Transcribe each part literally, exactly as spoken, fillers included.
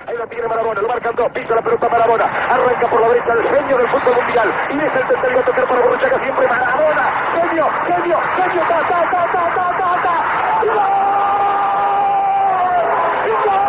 Ahí lo tiene Maradona, lo marcan dos, pisa la pelota Maradona, arranca por la derecha el genio del fútbol mundial, y es el tercero a tocar para Borruchaga, siempre Maradona, genio, genio, genio, ta, ta, ta, ta, ta, ta, ta, ¡gol! ¡Gol!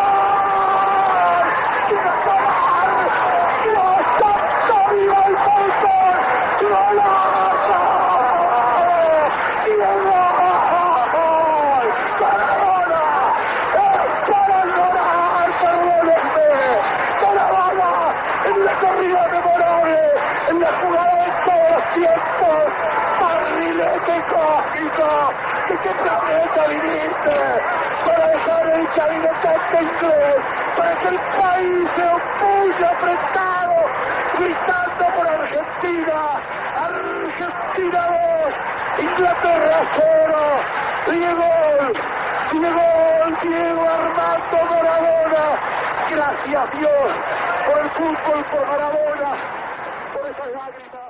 ¿De qué planeta viniste? Para dejar el cabinetante inglés, para que el país se opulle apretado, gritando por Argentina. Argentina dos, Inglaterra cero. Diego, Diego, Diego Armando Maradona. Gracias Dios por el fútbol, por Maradona, por esas lágrimas.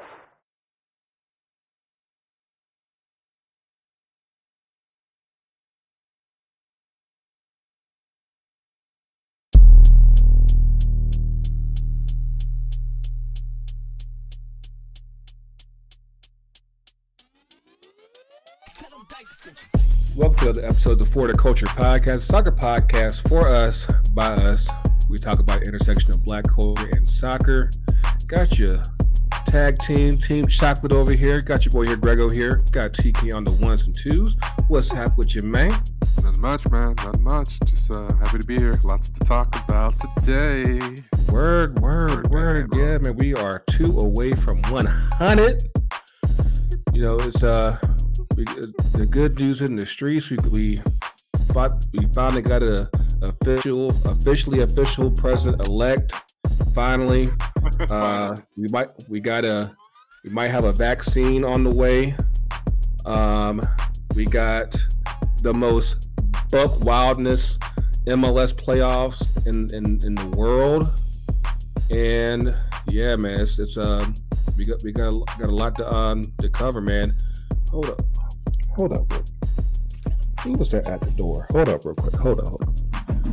Welcome to another episode of the For the Culture podcast, soccer podcast for us, by us. We talk about the intersection of black culture and soccer. Got your tag team, Team Chocolate over here. Got your boy here, Grego here. Got T K on the ones and twos. What's happening with you, man? Not much, man. Not much. Just uh, happy to be here. Lots to talk about today. Word, word, word. Yeah, man. We are two away from one hundred. You know, it's uh. We, the good news in the streets, we we, fought, we finally got a official, officially official president elect. Finally, uh, we might we got a we might have a vaccine on the way. Um, we got the most buck wildness M L S playoffs in, in, in the world, and yeah, man, it's, it's uh we got we got a, got a lot to um to cover, man. Hold up. Hold up, bro. Who was that at the door? Hold up real quick. Hold up, hold up.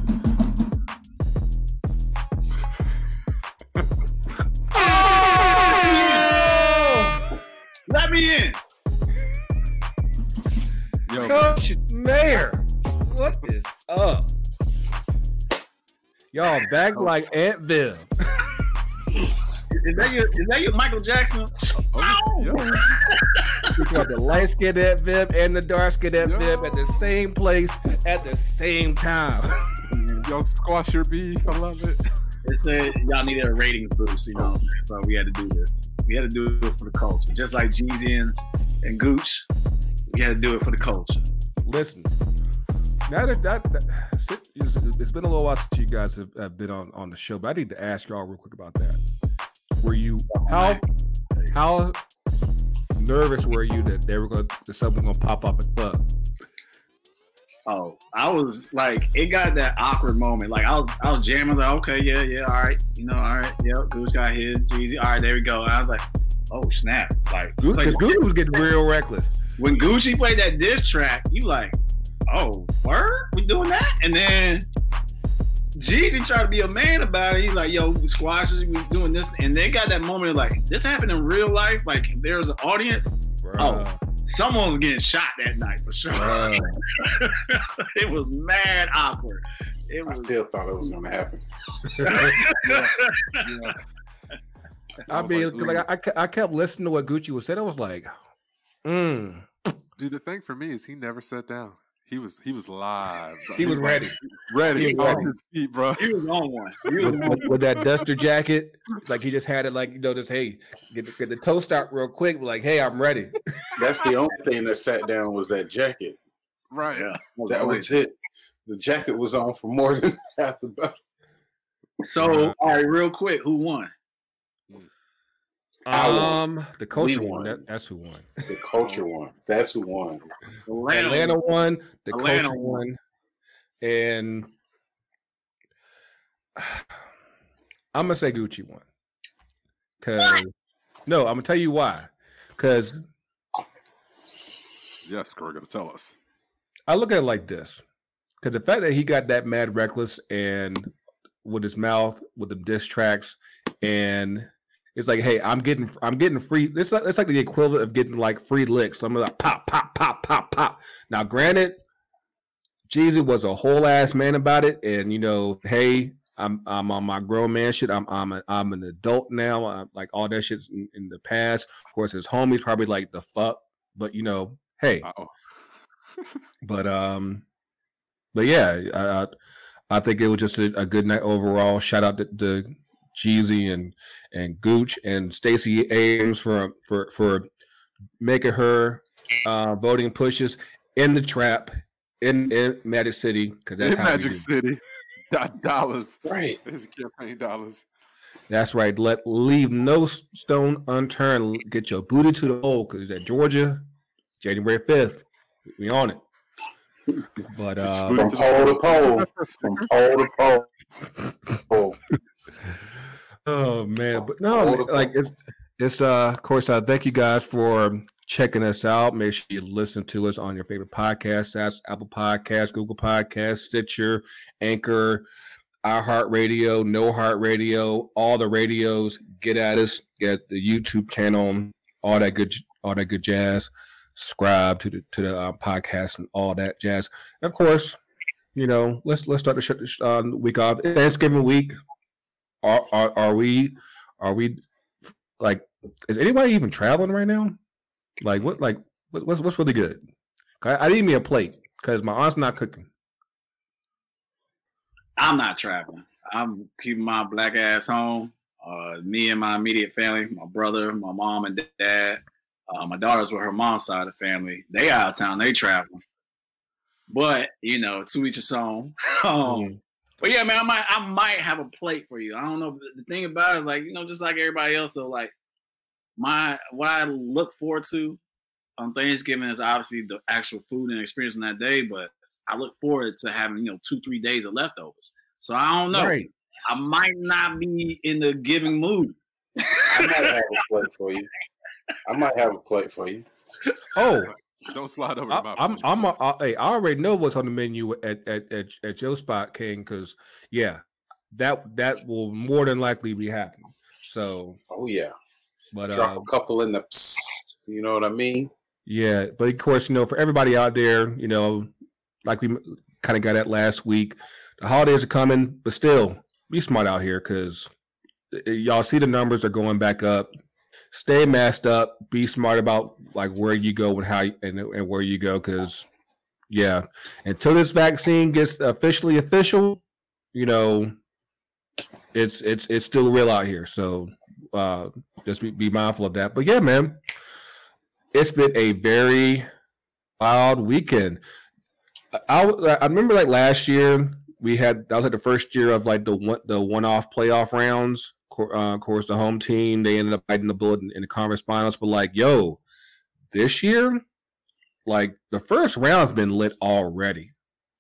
Oh! Let me in. Yo, Coach Mayor, what is up? Y'all back like Aunt Viv. Is that your, is that your Michael Jackson? Oh, yeah. We got the light skinned Aunt Viv and the dark skinned Aunt Viv at the same place at the same time. Y'all squash your beef. I love it. It said y'all needed a ratings boost, you know, so we had to do this. We had to do it for the culture. Just like Jeezy and, and Gooch, we had to do it for the culture. Listen, now that, that, that it's been a little while since you guys have, have been on, on the show, but I need to ask y'all real quick about that. Were you how how nervous were you that they were going that something gonna pop up at the club? Oh, I was like, it got that awkward moment. Like I was, I was jamming. Like, okay, yeah, yeah, all right, you know, all right, yeah. Gooch got his, Jeezy, all right, there we go. And I was like, oh snap! Like, because Gucci was getting real reckless. When Gucci played that diss track, you like, oh, word, we doing that? And then Jeezy tried to be a man about it. He's like, yo, squashes, we doing this. And they got that moment of like, this happened in real life. Like, there was an audience. Bruh. Oh, someone was getting shot that night for sure. It was mad awkward. It was, I still thought it was going to happen. yeah. Yeah. I, I mean, like, like I, I kept listening to what Gucci was saying. I was like, mm. Dude, the thing for me is he never sat down. He was he was live. Bro. He was ready. Ready. He was on ready. his feet, bro. He was on one. Was with, with, with that duster jacket. Like he just had it like, you know, just, hey, get the, get the toast out real quick. Like, hey, I'm ready. That's the only thing that sat down was that jacket. Right. Yeah. That was it. The jacket was on for more than half the battle. So, all right, real quick, who won? Um, the culture won. That, that's who won. The culture won. That's who won. Atlanta, Atlanta won. The Atlanta culture won. won. And I'm gonna say Gucci won. Cause no, I'm gonna tell you why. Cause yes, Corey, gonna tell us. I look at it like this. Because the fact that he got that mad reckless and with his mouth with the diss tracks, and it's like, hey, I'm getting I'm getting free. It's like, it's like the equivalent of getting like free licks. I'm like pop, pop, pop, pop, pop. Now, granted, Jeezy was a whole ass man about it, and you know, hey, I'm I'm on my grown man shit. I'm I'm a, I'm an adult now. I'm, like all that shit's in, in the past. Of course, his homies probably like the fuck, but you know, hey. but um, but yeah, I I think it was just a, a good night overall. Shout out to, to Jeezy and and Gooch and Stacey Abrams for for for making her uh, voting pushes in the trap in, in Magic City, because that's in how Magic City. Dollars, right? His campaign dollars. That's right. Let leave no stone unturned. Get your booty to the hole, because at Georgia, January fifth, we on it. But uh, from pole to pole, from pole to pole. Oh man, but no, like it's it's uh, of course. Uh, thank you guys for checking us out. Make sure you listen to us on your favorite podcast apps: Apple Podcasts, Google Podcasts, Stitcher, Anchor, iHeartRadio, No Heart Radio, all the radios. Get at us. Get the YouTube channel, all that good, all that good jazz. Subscribe to the to the uh, podcast and all that jazz. And of course, you know, let's let's start the sh- this, uh, week off. Thanksgiving week. Are, are are we are we like? Is anybody even traveling right now? Like what? Like what's what's really good? I, I need me a plate because my aunt's not cooking. I'm not traveling. I'm keeping my black ass home. Uh, me and my immediate family, my brother, my mom and dad. Uh, my daughter's with her mom's side of the family. They out of town. They traveling. But you know, to each his own. um, mm. But yeah, man, I might I might have a plate for you. I don't know. The thing about it is, like, you know, just like everybody else. So like, my what I look forward to on Thanksgiving is obviously the actual food and experience on that day. But I look forward to having, you know, two three days of leftovers. So I don't know. Right. I might not be in the giving mood. I might have a plate for you. I might have a plate for you. Oh. Don't slide over. I, I'm, I'm, a, I, hey, I already know what's on the menu at at at, at your spot, King. Because yeah, that that will more than likely be happening. So, oh yeah, but drop uh, a couple in the, you know what I mean? Yeah, but of course, you know, for everybody out there, you know, like we kind of got at last week, the holidays are coming, but still, be smart out here because y'all see the numbers are going back up. Stay masked up. Be smart about like where you go and how you, and, and where you go, because yeah, until this vaccine gets officially official, you know, it's it's it's still real out here. So uh, just be, be mindful of that. But yeah, man, it's been a very wild weekend. I I remember like last year we had that was like the first year of like the one the one off playoff rounds. Uh, of course, the home team, they ended up biting the bullet in, in the conference finals. But like, yo, this year, like the first round's been lit already,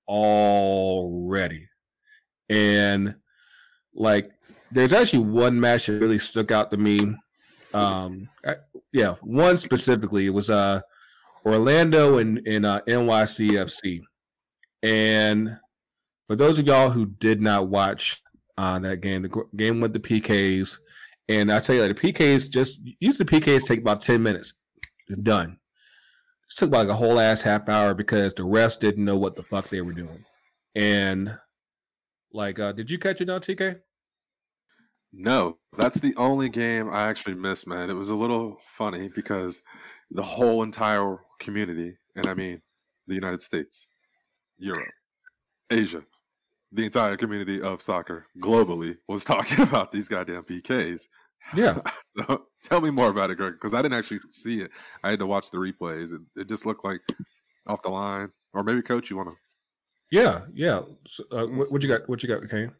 already, and like there's actually one match that really stuck out to me. Um, I, yeah, one specifically. It was uh Orlando and in uh, N Y C F C, and for those of y'all who did not watch Uh, that game, the game with the P Ks, and I tell you, like, the P Ks just usually the P Ks take about ten minutes. It's done. It took about like a whole ass half hour because the refs didn't know what the fuck they were doing. And like, uh, did you catch it on T K? No, that's the only game I actually missed, man. It was a little funny because the whole entire community, and I mean the United States, Europe, Asia, the entire community of soccer globally was talking about these goddamn P Ks. Yeah. So tell me more about it, Greg, because I didn't actually see it. I had to watch the replays. It, it just looked like off the line. Or maybe, Coach, you want to? Yeah, yeah. So, uh, what, what you got? What you got, Kane?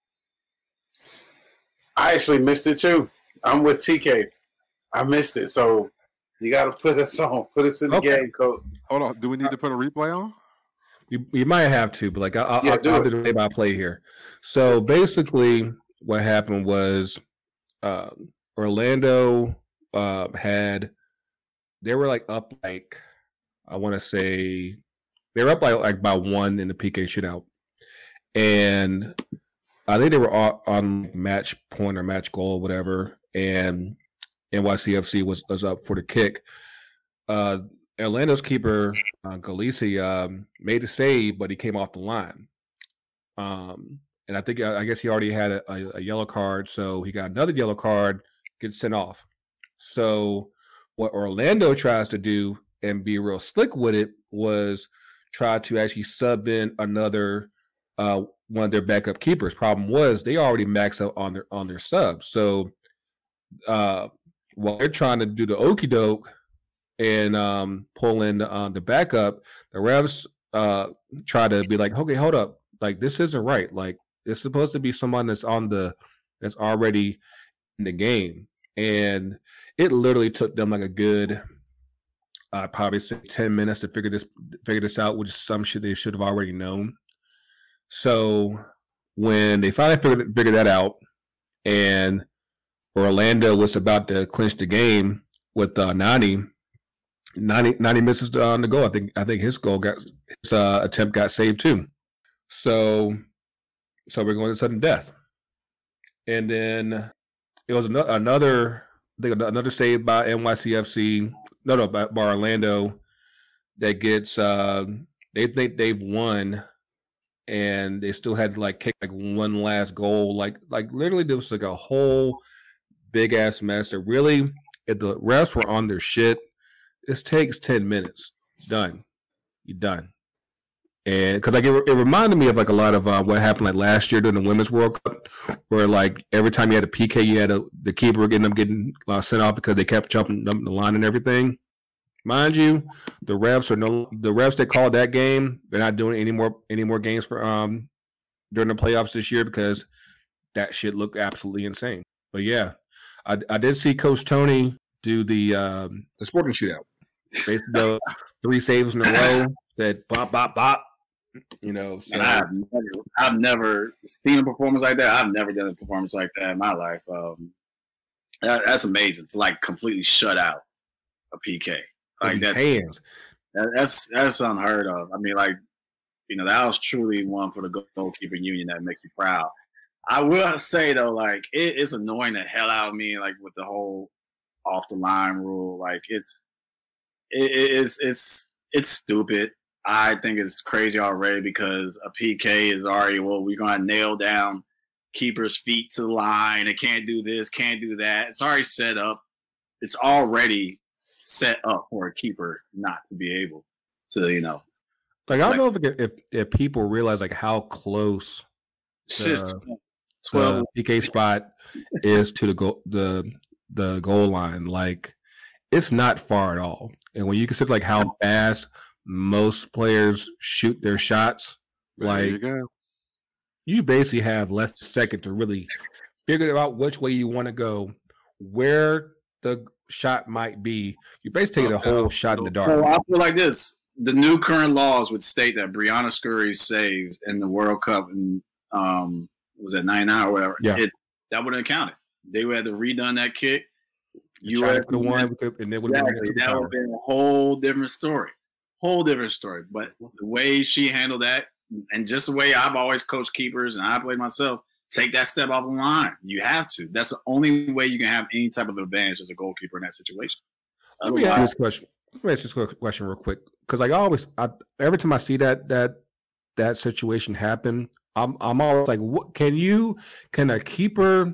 I actually missed it too. I'm with T K. I missed it, so you got to put us on. Put us in the okay. game, Coach. Hold on. Do we need to put a replay on? You, you might have to, but like I'll, yeah, I'll, do, I'll do the play-by-play here. So basically, what happened was uh, Orlando uh, had they were like up like I want to say they were up like like by one in the P K shootout, and I think they were on, on match point or match goal, whatever, and N Y C F C was, was up for the kick. Uh, Orlando's keeper, uh, Galisi, um, made the save, but he came off the line. Um, and I think, I guess he already had a, a, a yellow card, so he got another yellow card, gets sent off. So what Orlando tries to do and be real slick with it was try to actually sub in another uh, one of their backup keepers. Problem was they already maxed out on their on their subs. So uh, while they're trying to do the okie doke and um, pull in uh, the backup, the refs uh, try to be like, okay, hold up, like this isn't right. Like it's supposed to be someone that's on the that's already in the game, and it literally took them like a good, uh, probably say ten minutes to figure this figure this out, which is some shit they should have already known. So when they finally figured figured that out, and Orlando was about to clinch the game with uh, Nani, Nani, Nani misses on the goal. I think I think his goal got his uh, attempt got saved too. So so we're going to sudden death, and then it was another another I think another save by N Y C F C. No, no, by, by Orlando that gets. Uh, they think they've won, and they still had to like kick like one last goal. Like like literally, there was like a whole big ass mess. That really, if the refs were on their shit, this takes ten minutes. Done, you're done. And because like it, it reminded me of like a lot of uh, what happened like last year during the Women's World Cup, where like every time you had a P K, you had a, the keeper getting them getting uh, sent off because they kept jumping up the line and everything. Mind you, the refs are no the refs that called that game. They're not doing any more any more games for um during the playoffs this year because that shit looked absolutely insane. But yeah, I, I did see Coach Tony do the um, the sporting shootout. Basically, three saves in a row. That bop bop bop. You know, so. And I've never, I've never seen a performance like that. I've never done a performance like that in my life. Um, that, that's amazing to like completely shut out a P K. Like that's hands. That, that's that's unheard of. I mean, like you know, that was truly one for the goalkeeper union that makes you proud. I will say though, like it, it's annoying the hell out of me, like with the whole off the line rule. Like it's it, it's it's it's stupid. I think it's crazy already because a P K is already, well, we're going to nail down keeper's feet to the line. It can't do this, can't do that. It's already set up. It's already set up for a keeper not to be able to, you know. Like, I don't like, know if, if if people realize, like, how close the, the P K spot is to the goal, the, the goal line. Like, it's not far at all. And when you consider, like, how fast most players shoot their shots, there like you, go. you basically have less than a second to really figure out which way you want to go, where the shot might be. You basically take oh, a whole no. shot in the dark. So I feel like this. The new current laws would state that Brianna Scurry's save in the World Cup and um was it ninety-nine or whatever, yeah. it, that wouldn't have counted. They would have to redone that kick. You would have one, and they would have exactly. That would have been a whole different story. Whole different story, but the way she handled that, and just the way I've always coached keepers and I played myself, take that step off the line. You have to. That's the only way you can have any type of advantage as a goalkeeper in that situation. Let me ask this question. Let me ask this question real quick, because like I always, I, every time I see that that that situation happen, I'm I'm always like, what can you? Can a keeper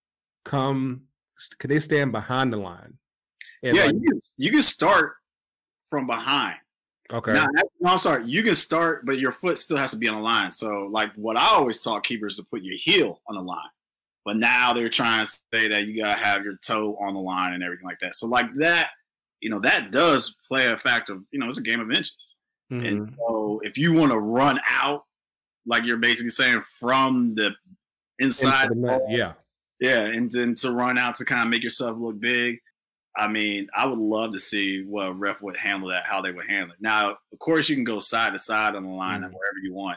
come? Can they stand behind the line? And yeah, like, you can, you can start from behind. Okay. Now, no, I'm sorry. You can start, but your foot still has to be on the line. So, like, what I always taught keepers to put your heel on the line. But now they're trying to say that you got to have your toe on the line and everything like that. So, like that, you know, that does play a factor. You know, it's a game of inches. Mm-hmm. And so, if you want to run out, like you're basically saying, from the inside, the ball, yeah, yeah, and then to run out to kind of make yourself look big. I mean, I would love to see what a ref would handle that, how they would handle it. Now, of course, you can go side to side on the line mm-hmm. and wherever you want.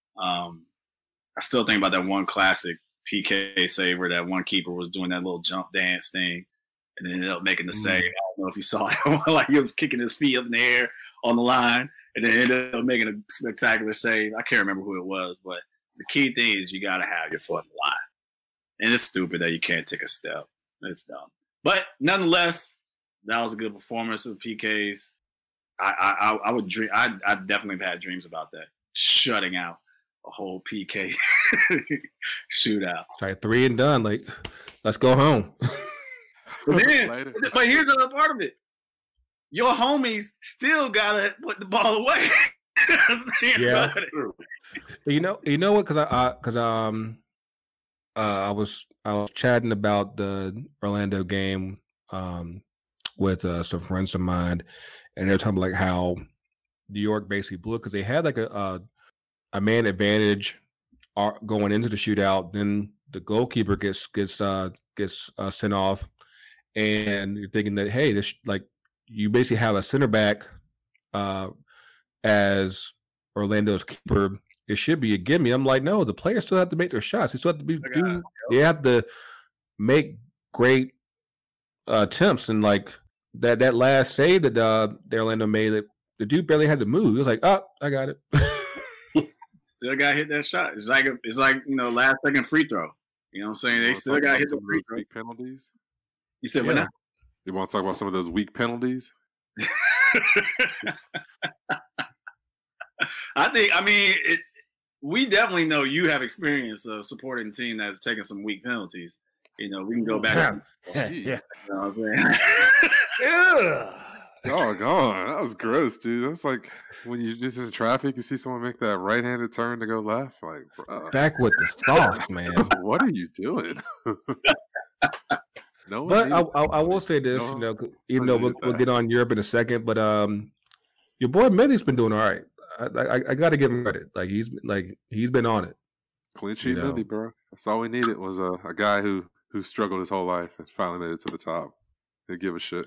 Um, I still think about that one classic P K save where that one keeper was doing that little jump dance thing and then ended up making the mm-hmm. save. I don't know if you saw it. Like he was kicking his feet up in the air on the line and then ended up making a spectacular save. I can't remember who it was, but the key thing is you got to have your foot in the line. And it's stupid that you can't take a step. It's dumb. But nonetheless, that was a good performance of P K's. I I, I would dream. I I definitely have had dreams about that, shutting out a whole P K shootout. It's like three and done. Like, let's go home. But, then, but here's the other part of it. Your homies still gotta put the ball away. Yeah. You know, you know what? Because I, because um, uh, I was I was chatting about the Orlando game um with uh, some friends of mine, and they're talking like how New York basically blew it because they had like a a, a man advantage going into the shootout. Then the goalkeeper gets gets uh, gets uh, sent off, and you're thinking that hey, this like you basically have a center back uh, as Orlando's keeper. It should be a gimme. I'm like, no, the players still have to make their shots. They still have to be do. They have to make great uh, attempts, and like that that last save that uh, the Orlando made, that the dude barely had to move. He was like, oh, I got it. Still got to hit that shot. It's like a, it's like you know, last second free throw. You know what I'm saying? They still got to hit the free throw. Weak penalties. You said Yeah. what now? You want to talk about some of those weak penalties? I think. I mean, it, we definitely know you have experience of supporting a team that's taking some weak penalties. You know, we can go back. Yeah. You know what I'm saying? Yeah. Oh god, that was gross, dude. That was like when you just in traffic, you see someone make that right-handed turn to go left. Like, bro, Back with the sauce, man. what are you doing? No, one But I, needed- I, I will say this, No, you know, even no though we'll, needed we'll that. get on Europe in a second, but um, your boy Millie's been doing all right. I, I, I got to give him credit. Like he's like he's been on it. Clean sheet, you know. Millie, bro. That's all we needed was a, a guy who who struggled his whole life and finally made it to the top. They give a shit.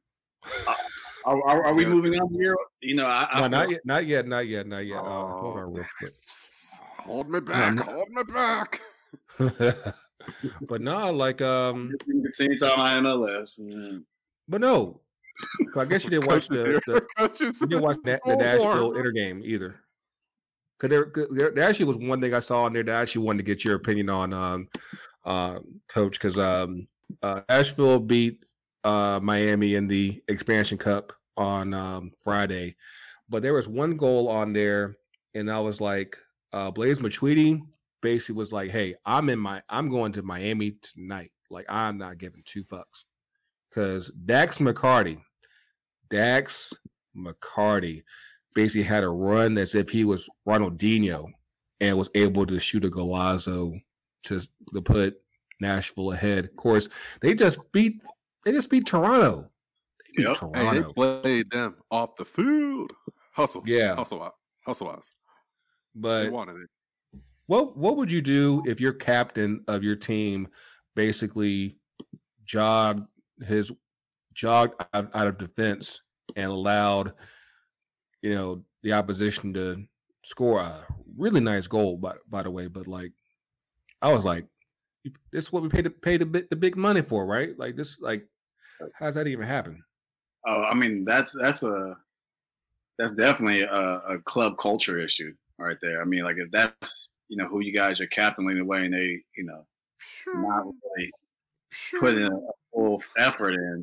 Are, are, are we Yeah. moving on here? You know, I, I No, not feel- yet, not yet, not yet, not yet. Uh, hold Oh, on real Hold me back. no. Hold me back. quick. But no, like um, the same time I M L S. Mm. but no. So I guess you didn't watch Coaches the, here. the Coaches you didn't watch the, the full Nashville form. Inter game either. Because there, 'cause there, there actually was one thing I saw in there that I actually wanted to get your opinion on, um, uh, Coach, because um, uh, Nashville beat uh, Miami in the Expansion Cup on um, Friday, but there was one goal on there, and I was like, uh, Blaise Matuidi basically was like, "Hey, I'm in my, I'm going to Miami tonight. Like, I'm not giving two fucks." Because Dax McCarty, Dax McCarty basically had a run as if he was Ronaldinho and was able to shoot a golazo to, to put Nashville ahead. Of course, they just beat they just beat Toronto. They beat Yep. Toronto. Hey, they played them off the field. Hustle. Yeah. Hustle wise. Hustle wise. They But wanted it. what what would you do if your captain of your team basically jogged his jogged out, out of defense and allowed, you know, the opposition to score a really nice goal, by by the way. But like, I was like, this is what we paid to pay the big, the big money for, right? Like this, like, how's that even happen? Oh, I mean, that's that's a that's definitely a, a club culture issue right there. I mean, like if that's you know who you guys are captaining away, and they you know not really putting a full effort in,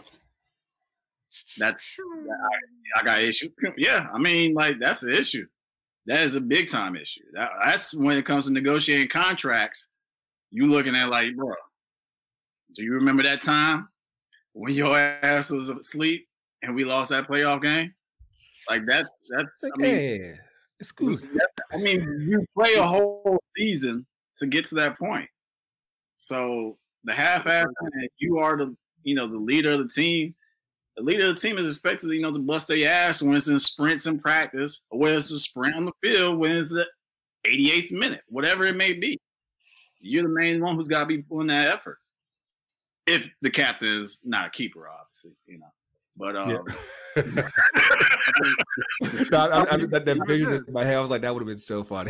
that's I, I got issue. Yeah, I mean, like that's the issue. That is a big time issue. That, that's when it comes to negotiating contracts. You looking at like, bro, do you remember that time when your ass was asleep and we lost that playoff game? Like that. That's. Like, I mean, hey, excuse me. I mean, you play a whole season to get to that point. So the half-ass, you are the you know the leader of the team. The leader of the team is expected, you know, to bust their ass when it's in sprints in practice, or when it's a sprint on the field, when it's the eighty-eighth minute, whatever it may be. You're the main one who's got to be putting that effort. If the captain is not a keeper, obviously, you know. But um, Yeah. no, I, I, I, that, that vision in my head, I was like, that would have been so funny.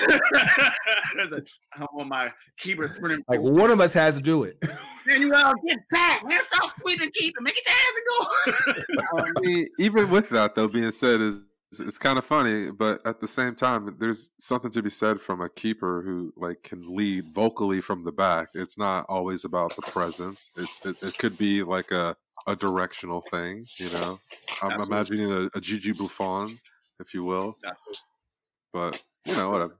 I want my keeper sprinting. Like one of us has to do it. Man, you gotta get back, man. Stop squeezing keeper. Make it your ass and go. I mean, even with that though being said, is it's kind of funny, but at the same time, there's something to be said from a keeper who like can lead vocally from the back. It's not always about the presence. It's it, it could be like a, a directional thing, you know. I'm Absolutely. imagining a, a Gigi Buffon, if you will. But you know, whatever.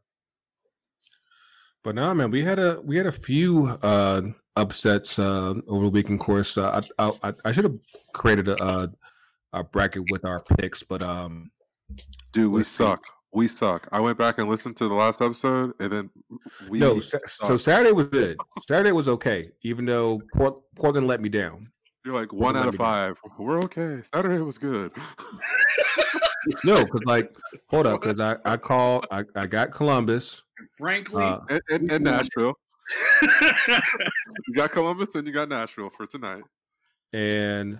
But no, man, we had a we had a few uh, upsets uh, over the weekend. Of course, uh, I, I I should have created a, a a bracket with our picks, but um, Dude, we let's see. suck. We suck. I went back and listened to the last episode, and then we No, sa- so suck. Saturday was good. Saturday was okay, even though Port- Portland let me down. You're like one out of five. We're okay. Saturday was good. No, because like, hold up, because I I called, I, I got Columbus, Frankly, uh, and, and, and Nashville. You got Columbus and you got Nashville for tonight. and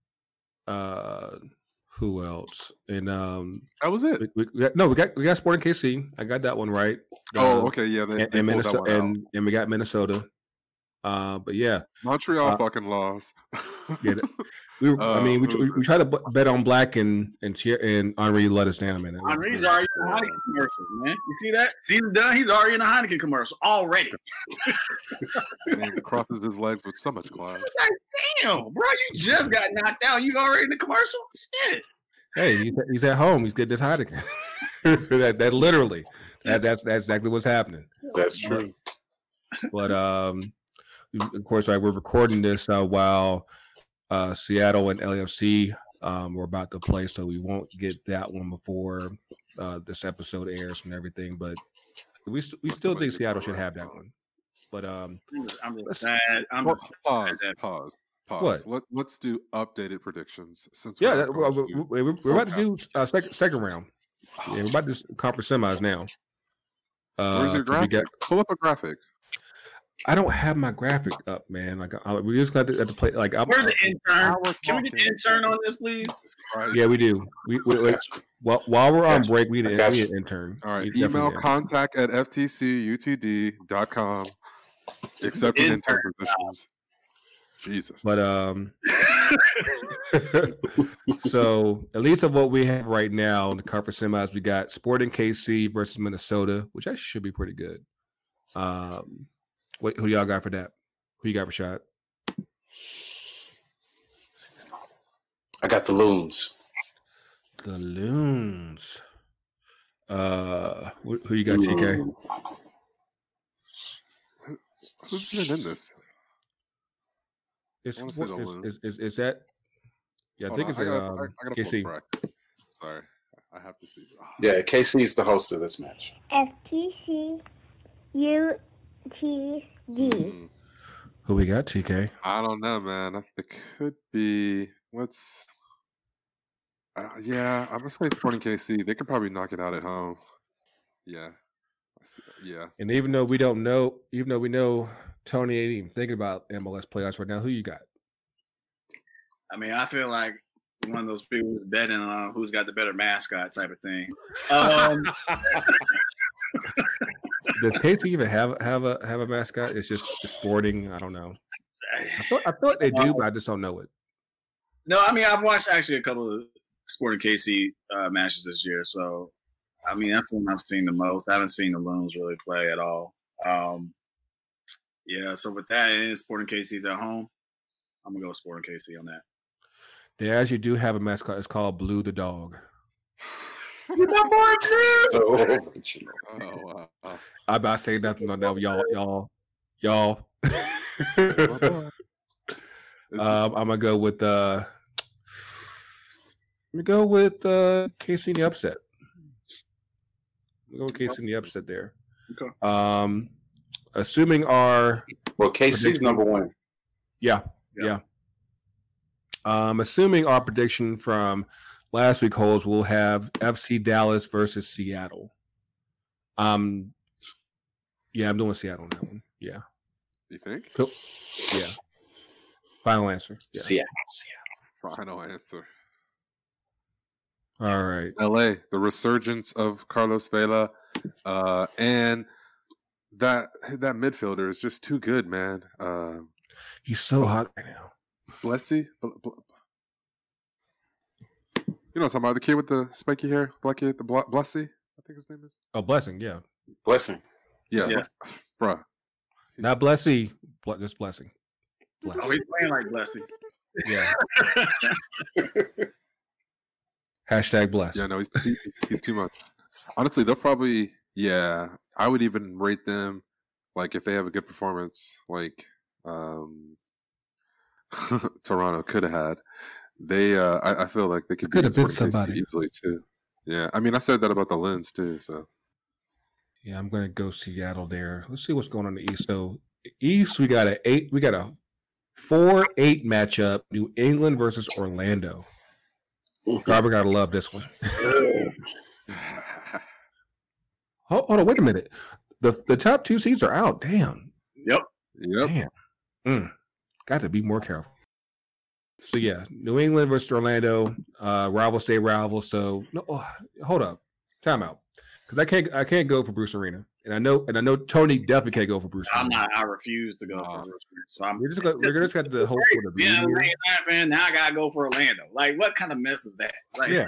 uh, who else? And um, That was it. we, we, we got, no, we got we got Sporting K C. I got that one right. Oh, Uh, okay, yeah. They, and, they and pulled that Minnesota, one out. and and we got Minnesota. Uh, but yeah, Montreal uh, fucking lost. yeah. We, were- I Uh, mean, we, who we, was we try to b- bet on Black and and cheer, and Henri let us down, man. Henri's already in a Heineken commercial, man. You see that? Season done. He's already in a Heineken commercial already. it? And he crosses his legs with so much class. Like, damn, bro, you just got knocked out. You already in the commercial? Shit. Hey, he's, he's at home. He's getting this Heineken. that that literally, that that's that's exactly what's happening. That's true. But um, of course, right, we're recording this uh, while uh, Seattle and L A F C um, were about to play, so we won't get that one before uh, this episode airs and everything. But we st- we still think Seattle should have that one. But um, I'm just, I'm just Let's- sad. I'm Pa- just Pause, sad. pause, What? pause. Let, let's do updated predictions. Since yeah, we're that, not we're, going to do we're, we're, we're about to do forecast. uh, second second round. Yeah, we're about to do conference semis now. Uh, Where's your so we graphic? got- Pull up a graphic. I don't have my graphic up, man. Like I, we just got to, have to play. Like I'm, Where's the intern? Our Can we get the intern on this, please? Jesus Christ. yeah, we do. We, we, we while, while we're on Gotcha. break, we need, I an- got we you. need an intern. All right. We definitely Email need an- contact at f t c u t d dot com. Accepting intern Intern. positions. Jesus. But um, so at least of what we have right now in the conference semis, we got Sporting K C versus Minnesota, which actually should be pretty good. Um, what who y'all got for that? Who you got for shot? I got the loons. The Loons. Uh, wh- who you got, T K? Who's been in this? It's, I wanna say the is, Loons. is, is, is that? Yeah, I Hold think on, it's I gotta, um, I, I gotta K pull C. the bracket. Sorry. I have to see. Oh, Yeah, K C is the host of this match. F T C U T D. hmm. Who we got, T K? I don't know, man. I- It could be. What's. Uh, yeah, I'm gonna say Sporting K C. They could probably knock it out at home. Yeah, I see- yeah. And even though we don't know, even though we know Tony ain't even thinking about M L S playoffs right now, who you got? I mean, I feel like one of those people who's betting on who's got the better mascot type of thing. Um, Does K C even have have a have a mascot? It's just Sporting. I don't know. I thought I thought they do, but I just don't know it. no, I mean, I've watched actually a couple of Sporting K C uh, matches this year. So, I mean, that's one I've seen the most. I haven't seen the Loons really play at all. Um, yeah, so with that, and Sporting K C's at home, I'm going to go with Sporting K C on that. They actually do have a mascot. It's called Blue the dog. So original. Oh wow. wow. I'm not saying nothing on that, y'all, y'all, y'all. Well, it's um, I'm gonna go with uh, let me go with uh, K C in the upset. I'm gonna go with K C in the upset there. Okay. Um, assuming our Well, K C's number one. yeah, yeah. Um, assuming our prediction from last week holds, we'll have F C Dallas versus Seattle. Um, yeah, I'm doing Seattle on that one. Yeah, you think? cool. Yeah. Final answer. Yeah. Seattle. Final answer. All right. L A, the resurgence of Carlos Vela, uh, and that that midfielder is just too good, man. Uh, He's so hot right now. Blessy, Bl- Bl- You know, somebody, the kid with the spiky hair, black kid, the Bl- Blessy, I think his name is. Oh, Blessing, yeah. Blessing. Yeah, Yeah. Bless- bruh. Not Blessy, ble- just Blessing. Bless. Oh, he's playing like Blessing. Yeah. Hashtag bless. Yeah, no, he's, he's he's too much. Honestly, they'll probably yeah. I would even rate them like if they have a good performance, like um, Toronto could have had. They, uh, I, I feel like they could Could have beat been Sporting K C somebody. easily too. Yeah, I mean, I said that about the Lens too. So Yeah, I'm gonna go Seattle there. Let's see what's going on in the East. So East, we got a eight, we got a four eight matchup. New England versus Orlando. Garber gotta love this one. hold, hold on, wait a minute. The the top two seeds are out. Damn. Yep. yep. Damn. Mm. Got to be more careful. So yeah, New England versus Orlando, uh, rival stay rival. So no, oh, hold up, time out, because I can't I can't go for Bruce Arena, and I know and I know Tony definitely can't go for Bruce. I'm Arena. not. I refuse to go for Bruce. So I'm. We're just gonna, we're just got the hope for the Yeah, year. Atlanta fan. Now I gotta go for Orlando. Like, what kind of mess is that? Like, Yeah,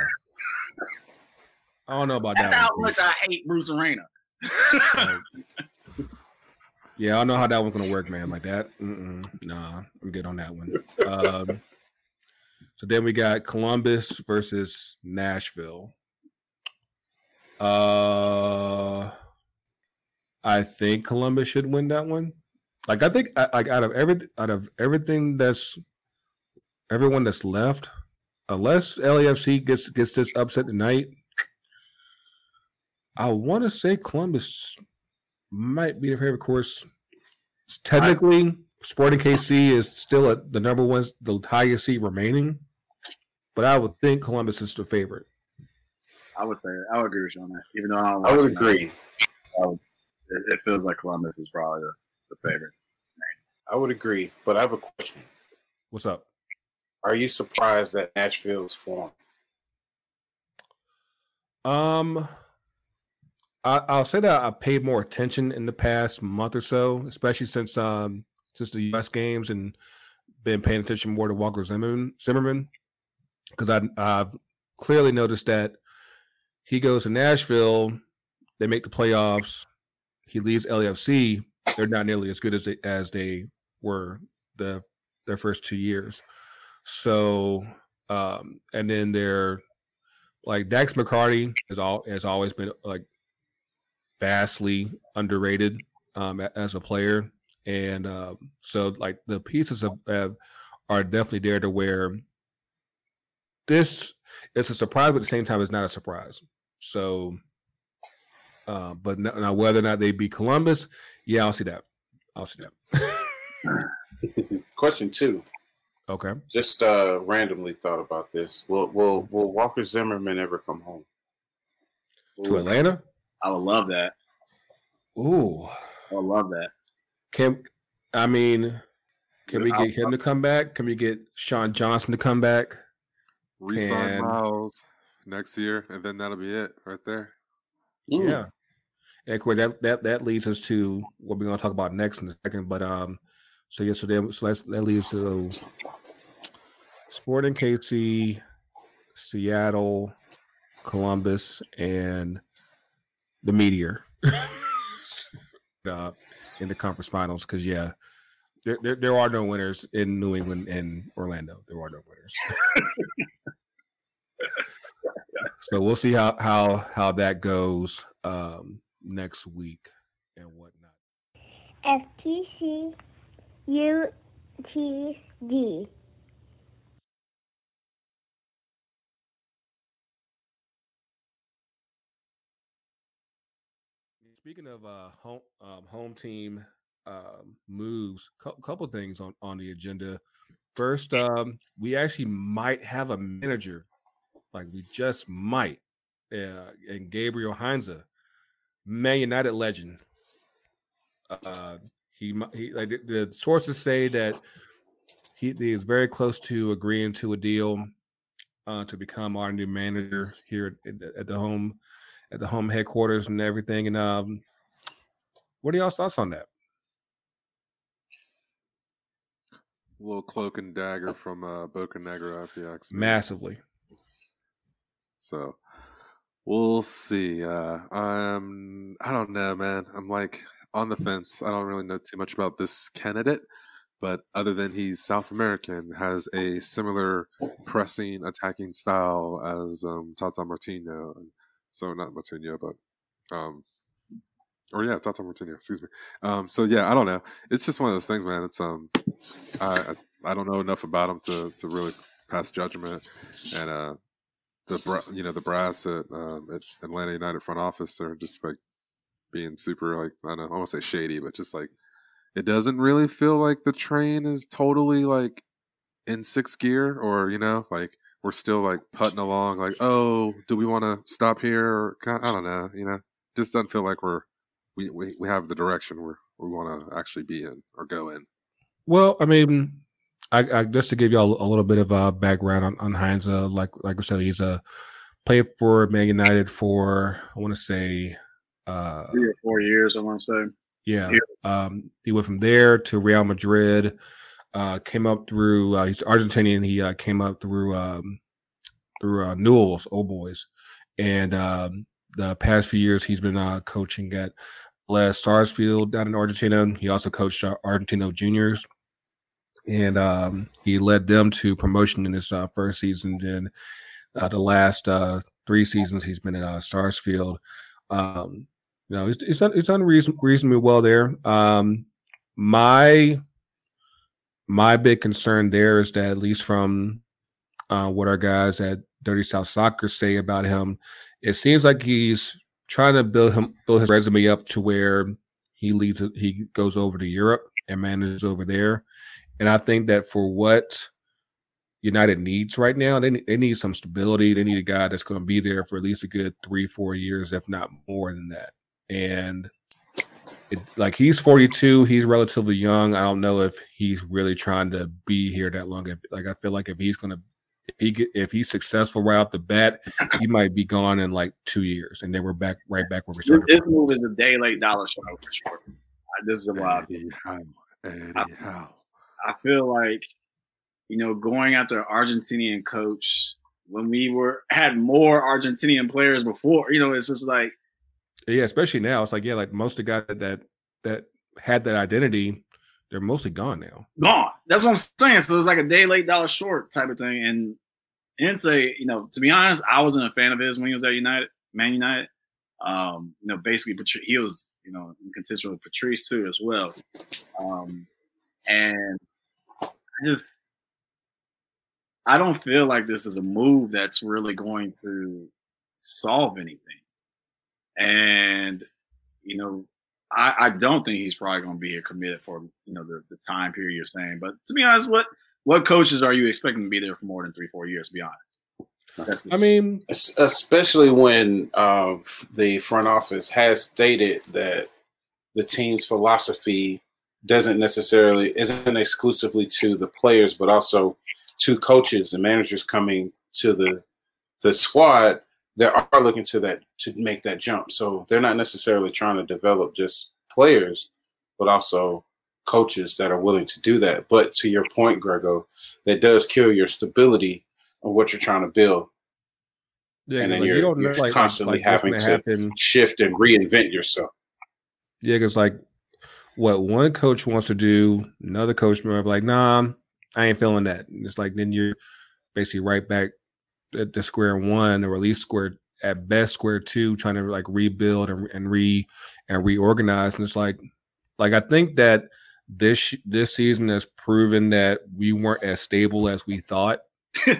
I don't know about that's that. how one. much I hate Bruce Arena. Like, yeah, I don't know how that one's gonna work, man. Like that, mm-mm, nah, I'm good on that one. Um, so then we got Columbus versus Nashville. Uh, I think Columbus should win that one. Like I think, like out of every out of everything that's everyone that's left, unless L A F C gets gets this upset tonight, I want to say Columbus might be the favorite. Of course, technically, Sporting K C is still at the number one, the highest seed remaining. But I would think Columbus is the favorite. I would say I would agree with you on that. Even though I don't. I would watch it, agree. I would, it, it feels like Columbus is probably the, the favorite. I would agree. But I have a question. What's up? Are you surprised that Nashville's form? Um, I, I'll say that I paid more attention in the past month or so, especially since um since the U S games and been paying attention more to Walker Zimmerman. Zimmerman, because I I've clearly noticed that he goes to Nashville, they make the playoffs, he leaves L A F C, they're not nearly as good as they as they were the their first two years. So, um, and then they're like Dax McCarty has all has always been like vastly underrated um, as a player, and um, so like the pieces of uh, are definitely there to where this is a surprise, but at the same time, it's not a surprise. So, uh, but now, now whether or not they beat Columbus, yeah, I'll see that. I'll see that. Question two. Okay. Just uh, randomly thought about this. Will will will Walker Zimmerman ever come home To Atlanta? I would love that. Ooh. I would love that. Can I mean can we get him to come back? Can we get Sean Johnson to come back? Resign Can- Miles next year, and then that'll be it right there. Mm. Yeah. And of course that, that that leads us to what we're gonna talk about next in a second. But um so yeah, so, then, so that's, that leads to Sporting K C, Seattle, Columbus, and the Meteor uh, in the conference finals. Because yeah, there, there there are no winners in New England and Orlando. There are no winners. So we'll see how how how that goes um, next week and whatnot. F T C U T D. Speaking of uh, home um, home team um, moves, a couple things on, on the agenda. First, um, we actually might have a manager, like we just might, uh, and Gabriel Heinze, Man United legend. Uh, he he like the, the sources say that he, he is very close to agreeing to a deal uh, to become our new manager here at, at the home. At the home headquarters and everything. And um, what are y'all's thoughts on that? A little cloak and dagger from uh, Boca Negra F E X. Massively. So we'll see. Uh, um, I don't know, man. I'm like on the fence. I don't really know too much about this candidate, but other than he's South American, has a similar pressing, attacking style as um, Tata Martino. So not Martino, but um, or yeah, Tata Martino. Excuse me. Um, so yeah, I don't know. It's just one of those things, man. It's um, I I, I don't know enough about him to to really pass judgment, and uh. The you know the brass at, um, at Atlanta United front office are just like being super like I don't know I won't say shady, but just like it doesn't really feel like the train is totally like in sixth gear, or you know like we're still like putting along like, oh, do we want to stop here, or I don't know, you know just doesn't feel like we're we we, we have the direction we're, we want to actually be in or go in. Well, I mean, I, I just to give y'all a little bit of uh, background on, on Heinz, uh, like like I said, he's a uh, played for Man United for I want to say uh, three or four years. I want to say, yeah. Um, he went from there to Real Madrid. Uh, came up through. Uh, he's Argentinian. He uh, came up through um, through uh, Newell's Old Boys, and um, the past few years he's been uh, coaching at Les Sarsfield down in Argentina. He also coached uh, Argentino Juniors. And um, he led them to promotion in his uh, first season. Then uh, the last uh, three seasons, he's been at uh, Sarsfield. Um, you know, he's, he's done, he's done reason, reasonably well there. Um, my my big concern there is that, at least from uh, what our guys at Dirty South Soccer say about him, it seems like he's trying to build him build his resume up to where he leads. He goes over to Europe and manages over there. And I think that for what United needs right now, they, they need some stability. They need a guy that's going to be there for at least a good three, four years, if not more than that. And it, like he's forty-two, he's relatively young. I don't know if he's really trying to be here that long. If, like I feel like if he's going to, if he get, if he's successful right off the bat, he might be gone in like two years, and then we're back right back where we started. This move is a day late dollar show for sure. This is a wild. Anyhow, anyhow. I feel like, you know, going after an Argentinian coach when we were had more Argentinian players before, you know, it's just like, yeah, especially now. It's like, yeah, like most of the guys that that, that had that identity, they're mostly gone now. Gone. That's what I'm saying. So it's like a day late, dollar short type of thing. And and say, you know, to be honest, I wasn't a fan of his when he was at United, Man United. Um, you know, basically, he was, you know, in contention with Patrice too as well. Um, and I just, I don't feel like this is a move that's really going to solve anything. And, you know, I, I don't think he's probably going to be here committed for, you know, the, the time period you're saying. But to be honest, what what coaches are you expecting to be there for more than three, four years, to be honest? I mean, especially when uh, the front office has stated that the team's philosophy doesn't necessarily isn't exclusively to the players, but also to coaches and managers coming to the the squad. They are looking to that to make that jump. So they're not necessarily trying to develop just players, but also coaches that are willing to do that. But to your point, Grego, that does kill your stability of what you're trying to build. Yeah, and then like, you're, you don't you're know, like, constantly like, having to happen. shift and reinvent yourself. Yeah, because like what one coach wants to do, another coach might be like, nah, I ain't feeling that. And it's like then you're basically right back at the square one, or at least square at best square two, trying to like rebuild and, and re and reorganize. And it's like, like I think that this this season has proven that we weren't as stable as we thought. and,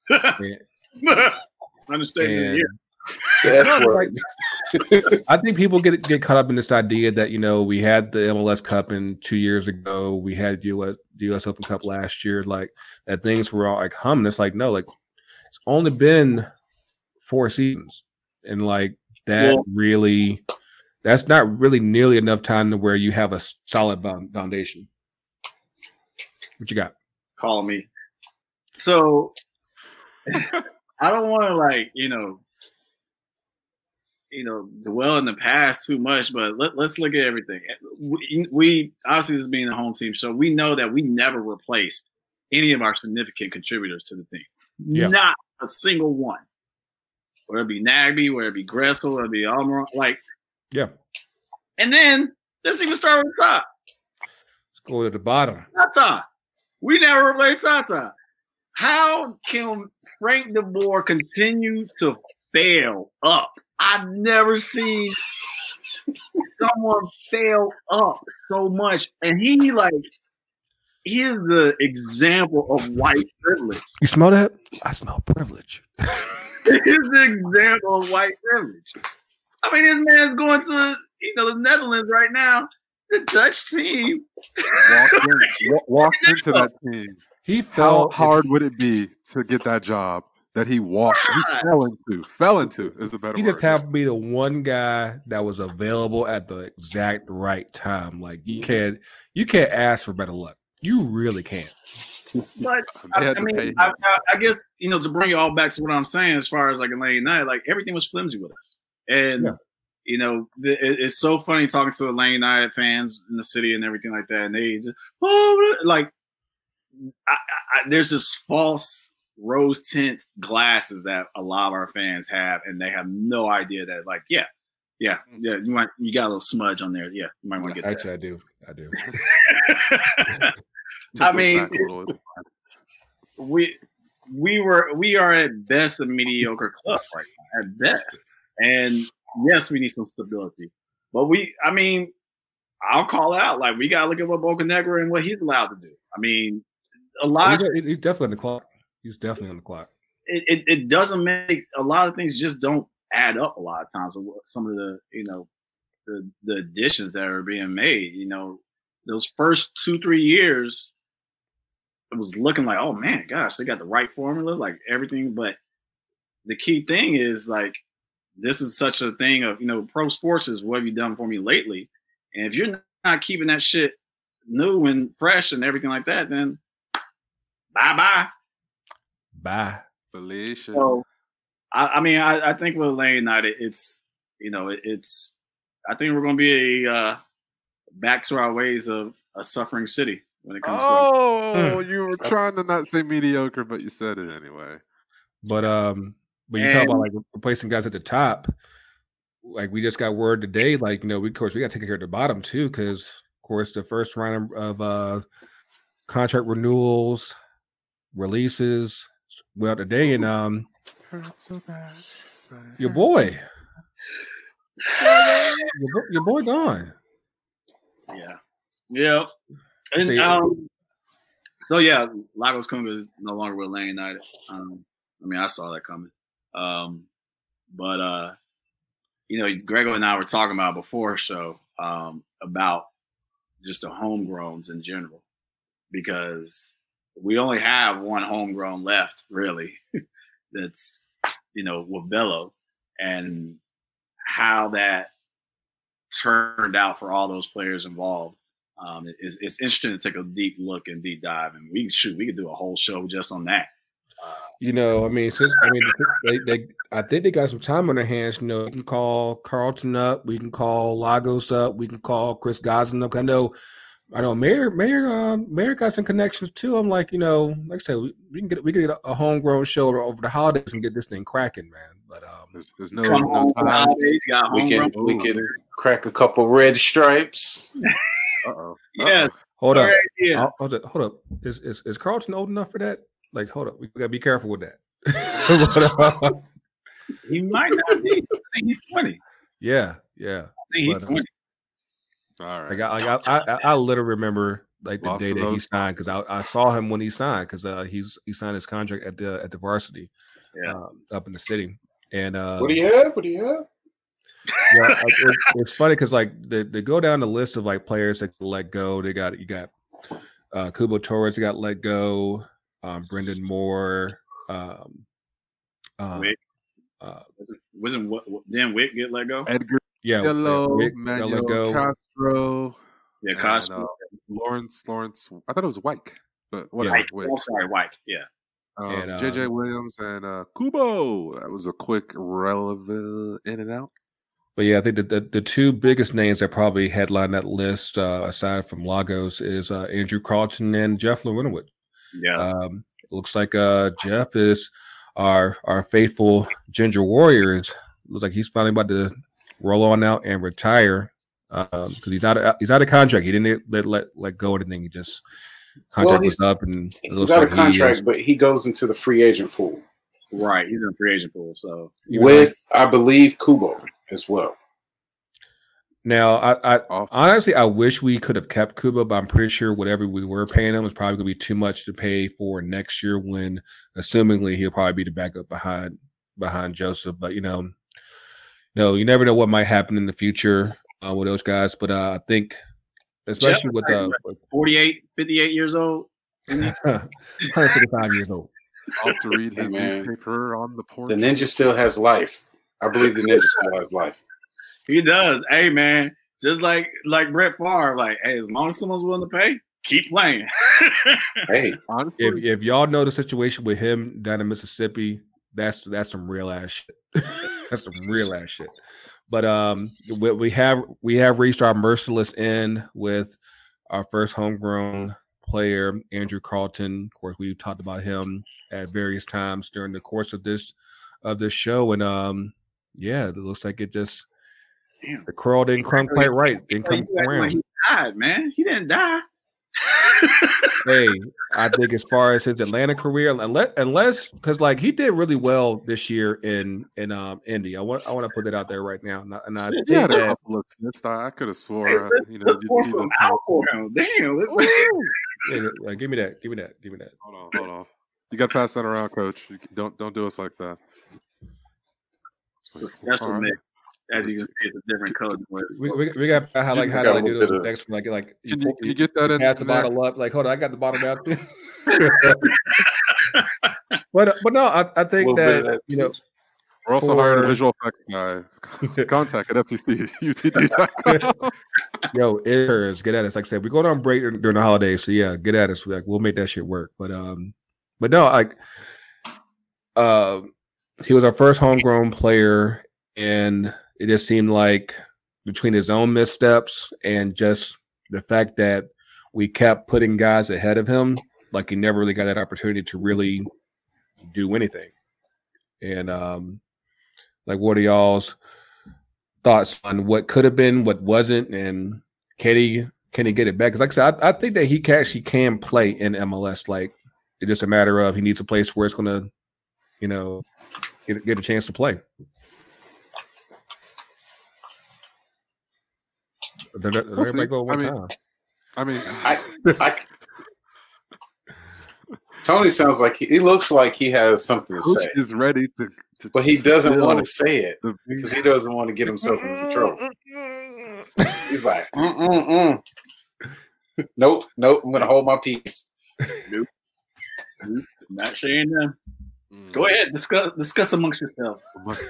Understand here. That's right. I think people get get caught up in this idea that, you know, we had the M L S Cup in two years ago, we had U S the U S Open Cup last year, like that things were all like humming. It's like, no, like it's only been four seasons, and like that well, really, that's not really nearly enough time to where you have a solid foundation. What you got? Call me. So I don't want to like, you know, you know, dwell in the past too much, but let, let's look at everything. We, we obviously, this being a home team, so we know that we never replaced any of our significant contributors to the team. Yeah. Not a single one. whether it be Nagby, whether it be Gressel, whether it be Almiron, like Yeah. And then let's even start with the top. Let's go to the bottom. Tata. We never played Tata. How can Frank DeBoer continue to fail up? I've never seen someone fail up so much. And he like he is the example of white privilege. You smell that? I smell privilege. He is the example of white privilege. I mean, this man's going to you know the Netherlands right now. The Dutch team walked, in, walked into that team. He How fell. hard would it be to get that job that he walked? He fell into. Fell into is the better He word. just happened to be the one guy that was available at the exact right time. Like you can't, you can't ask for better luck. You really can't. But They I, had I to pay mean, him. I, I, I guess you know to bring you all back to what I'm saying as far as like Atlanta United, like everything was flimsy with us, and Yeah. you know the, it, it's so funny talking to Atlanta United fans in the city and everything like that, and they just oh like I, I, there's this false rose tint glasses that a lot of our fans have, and they have no idea that like yeah. Yeah, yeah, you might you got a little smudge on there. Yeah, you might want to get Actually, I do. I do. that. I mean, we we were we are at best a mediocre club right now, at best. And yes, we need some stability. But we, I mean, I'll call it out. Like we gotta look at what Bocanegra and what he's allowed to do. I mean, a lot. He's, he's definitely on the clock. He's definitely on the clock. It, it it doesn't make a lot of things just don't add up a lot of times. Some of the you know the the additions that are being made. You know, those first two three years. It was looking like, oh man, gosh, they got the right formula, like everything. But the key thing is like, this is such a thing of, you know, pro sports is what have you done for me lately? And if you're not keeping that shit new and fresh and everything like that, then bye bye. Bye. Felicia. So, I, I mean, I, I think with Atlanta United, it's, you know, it, it's, I think we're going to be a, uh, back to our ways of a suffering city. When it comes oh, to you were trying to not say mediocre, but you said it anyway. But um, when you And, talk about like replacing guys at the top, like we just got word today, like you know, we of course we got to take care of the bottom too, because of course the first round of uh contract renewals, releases went out today, and um, Hurt so bad. your boy, your, bo- your boy gone. yeah, yeah. And See, um, so yeah, Lagos Kunga is no longer with Atlanta United. Um, I mean, I saw that coming. Um, but uh, you know, Grego and I were talking about before show um, about just the homegrowns in general, because we only have one homegrown left, really. That's you know with Bello, and how that turned out for all those players involved. Um, it, it's interesting to take a deep look and deep dive, and we shoot. We could do a whole show just on that. Uh, You know, I mean, since I mean, they, they, I think they got some time on their hands. You know, we can call Carlton up, we can call Lagos up, we can call Chris Goslin up. I know, I know, Mayor, Mayor, um, Mayor got some connections too. I'm like, you know, like I said, we, we can get we can get a, a homegrown show over the holidays and get this thing cracking, man. But um, There's, there's no, come no home time. nowadays, got We can homegrown. we can crack a couple red stripes. Uh-oh. Yes. hold up, Alright, yeah. I'll- hold up, hold up. Is, is is Carlton old enough for that? Like, hold up, we gotta be careful with that. But, uh, He might not be. I think he's twenty. yeah, yeah. I think he's But, uh, twenty. All right. Like I, like I, I, I literally remember like the Lost day to that he those. signed because I, I saw him when he signed because uh, he's he signed his contract at the at the varsity, Yeah. um, up in the city. And uh, What do you have? What do you have? yeah, I- it, it's funny because like they, they go down the list of like players that let go. They got you got uh, Kubo Torres that got let go, um, Brendan Moore, um, um, Wick. uh, Wasn't what then Wick get let go? Edgar yeah, Yellow, Wick got let Manuel go. Castro, Yeah, and, Costco. uh, Lawrence, Lawrence. I thought it was Wyke, but whatever. Yeah. Wyke. Oh, sorry, White. Yeah. Um, And, uh, J J Williams and uh, Kubo. That was a quick, relevant in and out. But yeah, I think the, the, the two biggest names that probably headline that list, uh, aside from Lagos, is uh, Andrew Carlton and Jeff Lewinowitz. Yeah. Um, it looks like uh, Jeff is our our faithful Ginger Warriors. Looks like he's finally about to roll on out and retire because um, he's out of he's out of contract. He didn't let let, let go of anything. He just contract well, was up and it he's looks out like of contract, he but he goes into the free agent pool. Right, he's in the free agent pool. So with I believe Kubo as well. Now, I, I Oh. honestly, I wish we could have kept Kuba, but I'm pretty sure whatever we were paying him was probably going to be too much to pay for next year. When, assumingly, he'll probably be the backup behind behind Joseph. But you know, no, you never know what might happen in the future uh, with those guys. But uh, I think, especially with uh, forty-eight, fifty-eight years old, one hundred sixty-five years old. I'll have to read his Hey, man. newspaper on the porch. The ninja still has life. I believe the ninja still has life. he does. Hey, man, just like like Brett Favre, like, hey, as long as someone's willing to pay, keep playing. Hey, Honestly, If if y'all know the situation with him down in Mississippi, that's that's some real ass shit. That's some real ass shit. But um, we, we have we have reached our merciless end with our first homegrown player, Andrew Carlton. Of course, we've talked about him at various times during the course of this of this show, and um, yeah, it looks like it just Damn. the curl didn't come quite right. Didn't come You act like around. he died, man. He didn't die. Hey, I think as far as his Atlanta career, unless unless because like he did really well this year in in um Indy. I want I want to put that out there right now. And I, and I think he had a that couple of assists. I, I could have swore, Hey, uh, let's, you know, let's you pour see some the- out for him. Damn. Let's yeah, yeah, give me that, give me that, give me that. Hold on, hold on. You got to pass that around, Coach. You can- don't don't do us like that. the special All right. mix. As you can see, it's a different color. We, we, we got how like how Got do a I do little those bit of- next like like you, Can you, pull- can you get that in, pass the in there? bottle up like hold on I got the bottle down too. but but no I, I think Little bit of that that you know We're also hiring a for- visual effects guy. Contact at F T C U T D dot com. yo it is get at us like I said we're going on break during during the holidays so yeah get at us like we'll make that shit work but um but no like uh he was our first homegrown player and it just seemed like between his own missteps and just the fact that we kept putting guys ahead of him, like he never really got that opportunity to really do anything. And um, like, what are y'all's thoughts on what could have been, what wasn't, and can he can he get it back? Because like I said, I, I think that he can, actually can play in M L S. Like it's just a matter of he needs a place where it's going to, you know, get, get a chance to play. Did, did We'll everybody see. go one I mean, time? I mean, I, I, Tony sounds like he, he looks like he has something to Coach say, is ready to, to but he doesn't spill want to say it the because he doesn't want to get himself in trouble. He's like, mm mm mm. Nope, nope. I'm gonna hold my peace. Not saying that. Mm. Go ahead, discuss discuss amongst yourselves.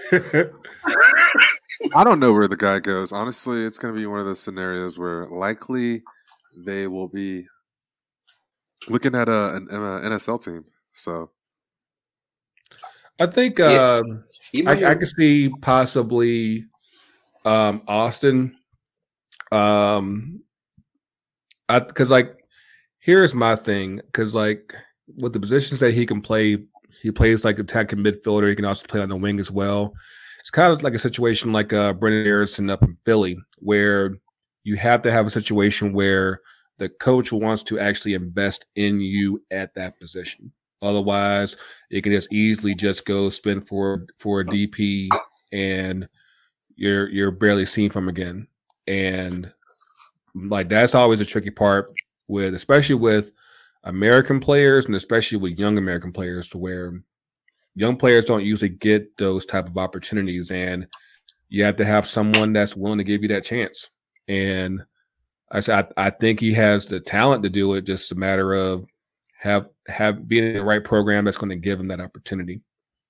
I don't know where the guy goes. Honestly, it's going to be one of those scenarios where likely they will be looking at a, an, an N S L team. So I think Yeah. um, He I, might- I could see possibly um, Austin. Um, I because like here's my thing because like with the positions that he can play, he plays like attacking midfielder. He can also play on the wing as well. It's kind of like a situation like uh, Brendan Harrison up in Philly, where you have to have a situation where the coach wants to actually invest in you at that position. Otherwise, it can just easily just go spin for for a D P, and you're you're barely seen from again. And like that's always a tricky part with, especially with American players, and especially with young American players, to where young players don't usually get those type of opportunities, and you have to have someone that's willing to give you that chance. And I said, I, I think he has the talent to do it. Just a matter of have have being in the right program that's going to give him that opportunity.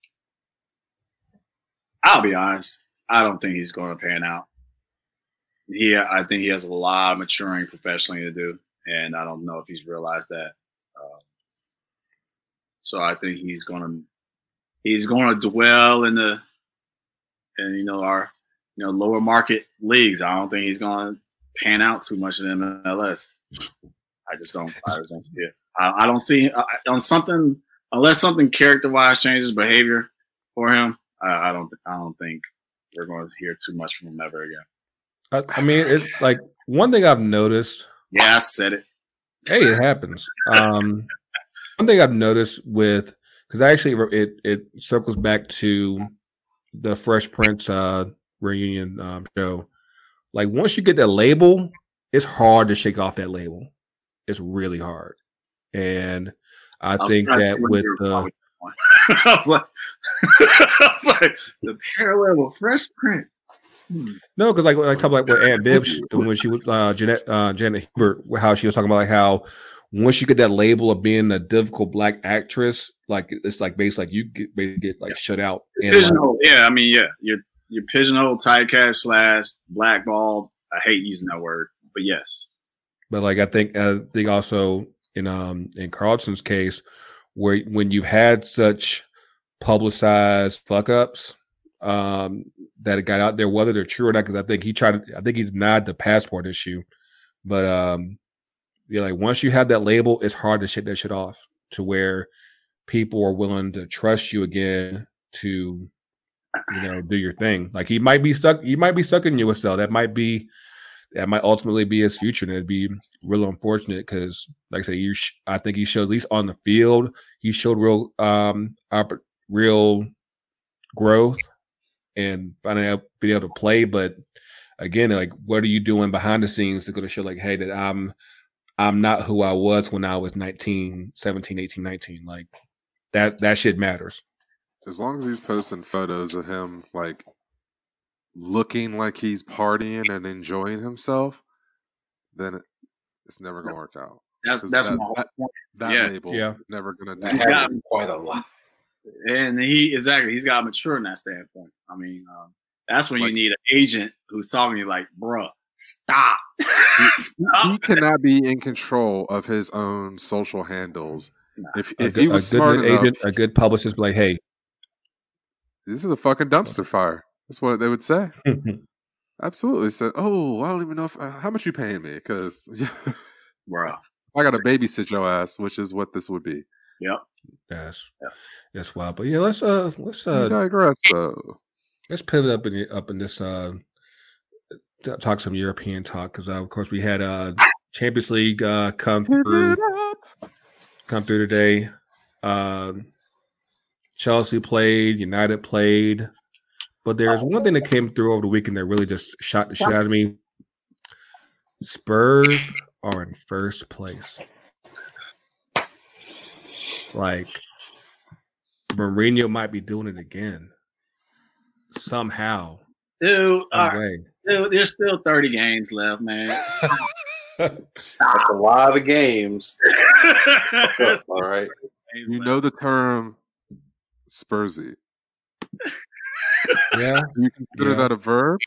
I'll be honest. I don't think he's going to pan out. He, I think he has a lot of maturing professionally to do, and I don't know if he's realized that. Uh, so I think he's going to he's going to dwell in the in you know our you know lower market leagues. I don't think he's going to pan out too much in M L S. I just don't. I just don't see it. I, I don't see I, on something unless something character-wise changes behavior for him, I, I don't I don't think we're going to hear too much from him ever again. I, I mean, it's like one thing I've noticed. Yeah, I said it. Hey, it happens. Um, one thing I've noticed with because actually it it circles back to the Fresh Prince uh, reunion um, show. Like once you get that label, it's hard to shake off that label. It's really hard, and I I'm think trying to that see what with you're the probably doing. I was like, I was like the parallel with Fresh Prince. Hmm. no, because like like talk about with Aunt Bibbs when she was uh, Janet uh, Janet Hubert, how she was talking about like how once you get that label of being a difficult black actress, like it's like basically like you get basically get like shut out. And, like, Pigeonhole, yeah, I mean, yeah, you're you're pigeonhole, typecast, slash, blackballed. I hate using that word, but yes. but like I think I think also in um in Carlton's case, where when you've had such publicized fuck ups um that it got out there, whether they're true or not, because I think he tried to I think he denied the passport issue, but um yeah, like once you have that label, it's hard to shake that shit off to where people are willing to trust you again to, you know, do your thing. Like he might be stuck, you might be stuck in U S L. That might be, that might ultimately be his future, and it'd be really unfortunate because, like I said, you, sh- I think he showed at least on the field, he showed real, um, opp- real growth and finding out being able to play. But again, like, what are you doing behind the scenes to go to show, like, hey, that I'm. I'm not who I was when I was nineteen, seventeen, eighteen, nineteen. Like that, that shit matters. As long as he's posting photos of him like looking like he's partying and enjoying himself, then it, it's never gonna work out. That's 'Cause that's that, my whole that, point. that Yeah. label Yeah. is never gonna do That He's it. got- happened quite a lot. And he exactly he's got to mature in that standpoint. I mean, um, that's when Like- you need an agent who's talking to you like, bruh, stop. He stop. cannot be in control of his own social handles. Nah. If A if good, he was a good smart enough, agent, a good publicist, be like, hey, this is a fucking dumpster fire. That's what they would say. Absolutely. Said, oh, I don't even know if uh, how much you paying me because Bruh. I got to babysit your ass, which is what this would be. Yep. that's Yeah. that's wild. But yeah, let's uh let's You uh digress, though. let's pivot up in the, up in this uh t- talk some European talk because uh, of course we had uh Champions League uh come through come through today. Um, Chelsea played, United played, but there's one thing that came through over the weekend that really just shot the shit out of me. Spurs are in first place. Like Mourinho might be doing it again somehow. Dude, some all right. way. Dude, there's still thirty games left, man. That's a lot of games. All right. You know the term Spursy. Yeah, Do you consider Yeah. that a verb?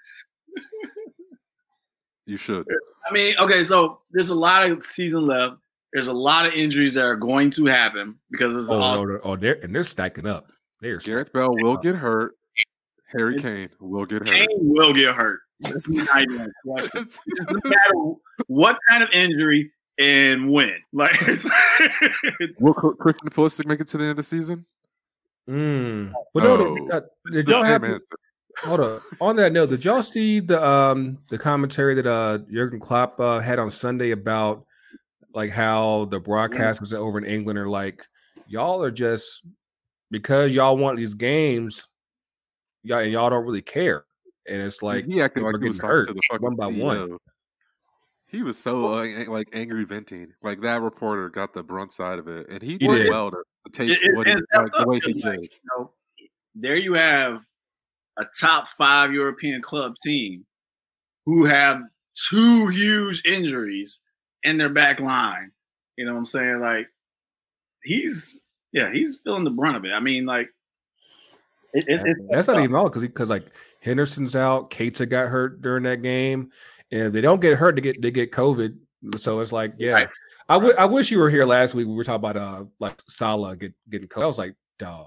You should. I mean, okay, so there's a lot of season left. There's a lot of injuries that are going to happen because it's oh, all oh, oh, they're and they're stacking up. They're Gareth Bell will get hurt. Harry Kane will get hurt. Kane will get hurt. This is not even a question. It's- It doesn't matter what kind of injury and when. Like, it's, it's, Will Cr- Christian Pulisic make it to the end of the season? Mm. But no, No. uh, It's did the y'all same have answer. hold on on that note? Did y'all see the um the commentary that uh Jurgen Klopp uh, had on Sunday about like how the broadcasters over in England are like, y'all are just because y'all want these games, y'all and y'all don't really care, and it's Dude, like he acted people like are he was getting talking hurt to the fucking one by C E O. one. He was so uh, ang- like angry venting. Like that reporter got the brunt side of it, and he He did did. well to, to take It- it- what he, it's like, effed the up, way he because, like, did. you know, there you have a top five European club team who have two huge injuries in their back line. You know what I'm saying? Like, he's, yeah, he's feeling the brunt of it. I mean, like, it, it, it's That's not even all because because like Henderson's out, Keita got hurt during that game, and if they don't get hurt, they get they get COVID. So it's like, yeah, Right. I, w- I wish you were here last week. We were talking about uh like Salah get, getting COVID. I was like, dog.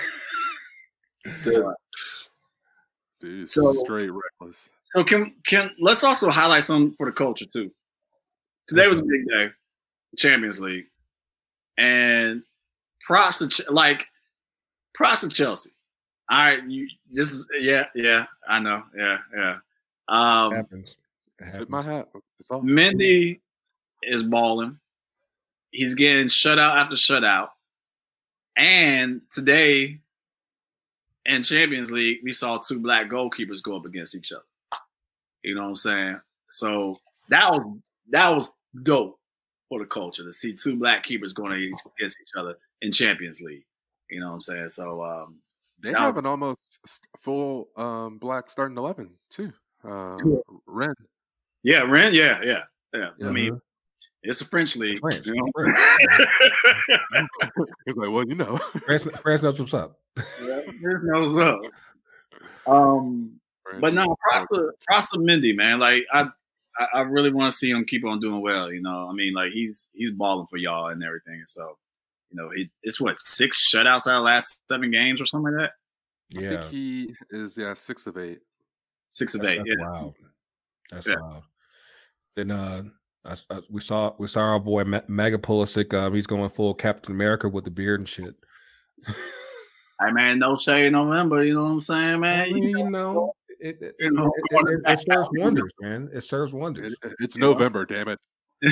The- Dude, it's So- straight reckless. So can can let's also highlight some for the culture too. Today was a big day, Champions League, and props to Ch- like props to Chelsea. All right, you this is yeah, yeah, I know. Yeah, yeah. Um It happens. It Tip happens. my hat. That's all. Mendy is balling. He's getting shutout after shutout. And today in Champions League, we saw two black goalkeepers go up against each other. You know what I'm saying? So that was that was dope for the culture to see two black keepers going against each other in Champions League. You know what I'm saying? So um, They that have was- an almost st- full um, black starting eleven too. Uh, Ren. yeah, Ren, yeah, yeah, yeah. Yeah. I mean, it's a French league. French, You know? French. He's like, well, you know. France, France knows what's up. Yeah, French knows up. Um, but no, props to, props to Mendy, man. Like I, I, I really want to see him keep on doing well. You know, I mean, like he's he's balling for y'all and everything. So, you know, he, it's what six shutouts out of the last seven games or something like that. I Yeah, think he is yeah six of eight. Six of that's, eight. that's Yeah. wild. That's Yeah. wild. Then uh, I, I, we saw we saw our boy Ma- Mega Pulisic. Um, he's going full Captain America with the beard and shit. Hey man, no shade November. You know what I'm saying, I man? mean, You you know, it, it, you know, it, it, it serves wonders, man. It serves wonders. It, it's You know? November, damn it.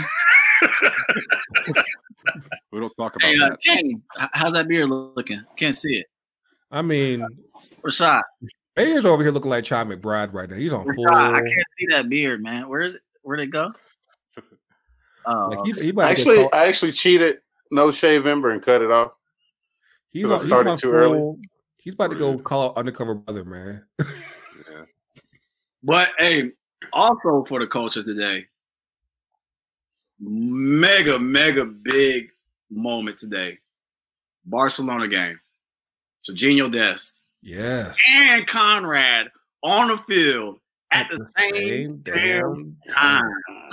We don't talk about Hey, uh, that. King, h- how's that beard looking? Can't see it. I mean, Rashad, Bayer's over here looking like Chad McBride right now. He's on full. Rashad, I can't see that beard, man. Where is it? Where'd it go? Oh, Like he, he about to get Actually, caught- I actually cheated no shave Ember and cut it off. he's 'cause I on, he's started on too early. full- He's about to go Rude. call out Undercover Brother, man. Yeah. but hey, also for the culture today, mega, mega big moment today. Barcelona game. Serginho Dest Yes. and Conrad on the field at the same damn time.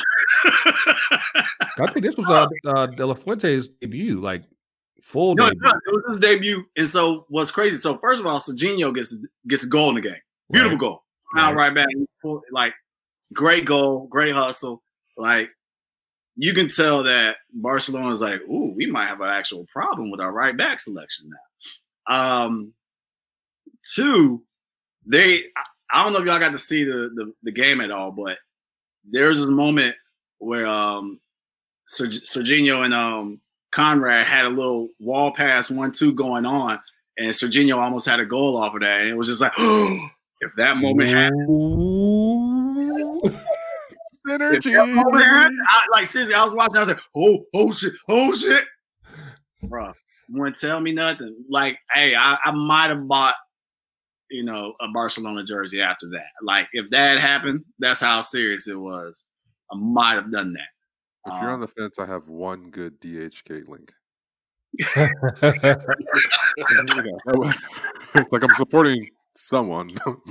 I think this was uh, uh, De La Fuente's debut, like full No, debut. no, it was his debut. And so what's crazy? So first of all, Serginho gets gets a goal in the game. Beautiful Right. goal. Now Right. right back, like great goal, great hustle. Like you can tell that Barcelona's like, ooh, we might have an actual problem with our right back selection now. Um, two, they I, I don't know if y'all got to see the, the the game at all, but there's a moment where um Ser- Serginho and um Conrad had a little wall pass one two going on, and Serginho almost had a goal off of that, and it was just like, if that moment happened, Ooh. if Synergy. that moment happened, I, like seriously, I was watching, I was like, oh, oh shit, oh shit, bro, you wouldn't tell me nothing. Like, hey, I, I might have bought, you know, a Barcelona jersey after that. Like, if that happened, that's how serious it was. I might have done that. If you're Um, on the fence, I have one good D H Gate link. It's like I'm supporting someone.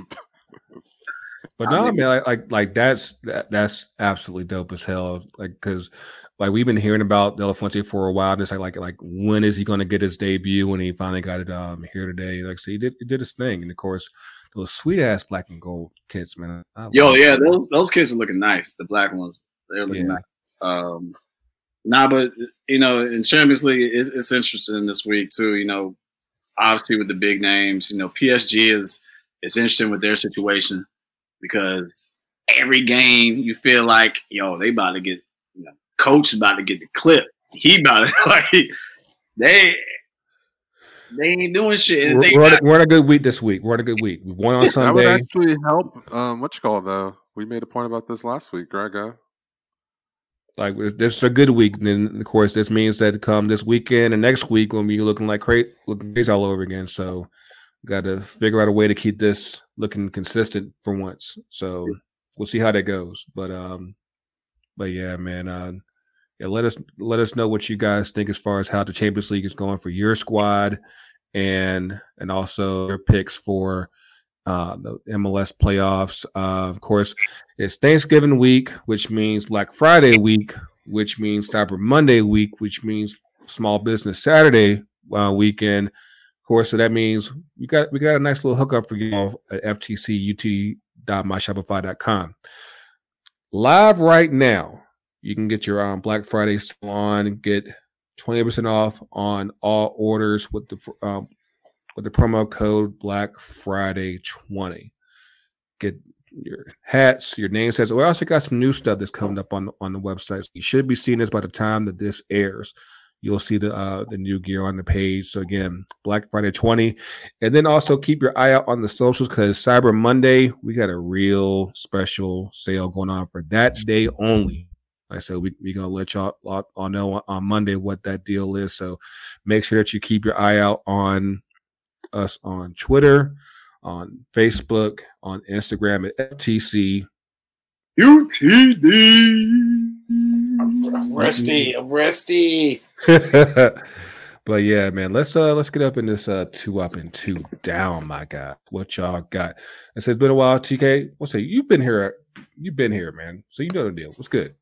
But I no, mean- man, like, like like that's that, that's absolutely dope as hell. Like, because like we've been hearing about De La Fuente for a while, and it's like like like when is he going to get his debut? And he finally got it um here today. Like, so he did he did his thing, and of course those sweet ass black and gold kits, man. I Yo, love yeah, them. those those kids are looking nice. The black ones, they're looking Yeah. nice. Um, nah, but you know, in Champions League, it's, it's interesting this week too. You know, obviously with the big names, you know, P S G is it's interesting with their situation because every game you feel like, yo, they about to get, you know, coach is about to get the clip. He about to like they they ain't doing shit. And We're, they we're, on got- a, we're on a good week this week. We're on a good week. We won on That would Sunday. actually help. Um, what you call it though? We made a point about this last week, Grego. Like this is a good week. And then of course this means that come this weekend and next week we'll be looking like crazy, looking crazy all over again. So got to figure out a way to keep this looking consistent for once. So we'll see how that goes. But um, but yeah, man. Uh, yeah, let us let us know what you guys think as far as how the Champions League is going for your squad, and and also your picks for uh, the M L S playoffs. Uh, of course, it's Thanksgiving week, which means Black Friday week, which means Cyber Monday week, which means Small Business Saturday uh, weekend. Of course, so that means we got we got a nice little hookup for you all at F T C U T dot my shopify dot com. Live right now, you can get your um, Black Friday still on and get twenty percent off on all orders with the um, with the promo code Black Friday twenty. Get your hats, your name says. We also got some new stuff that's coming up on on the website. So you should be seeing this by the time that this airs. You'll see the uh, the new gear on the page. So again, Black Friday twenty, and then also keep your eye out on the socials because Cyber Monday we got a real special sale going on for that day only. Like I said, we we gonna let y'all all know on Monday what that deal is. So make sure that you keep your eye out on us on Twitter, on Facebook, on Instagram at F T C U T D. I'm rusty. I'm rusty. But yeah, man, let's uh let's get up in this uh two up and two down, my guy. What y'all got? I said it's been a while, T K. What's it? You've been here, you've been here, man. So you know the deal. What's good?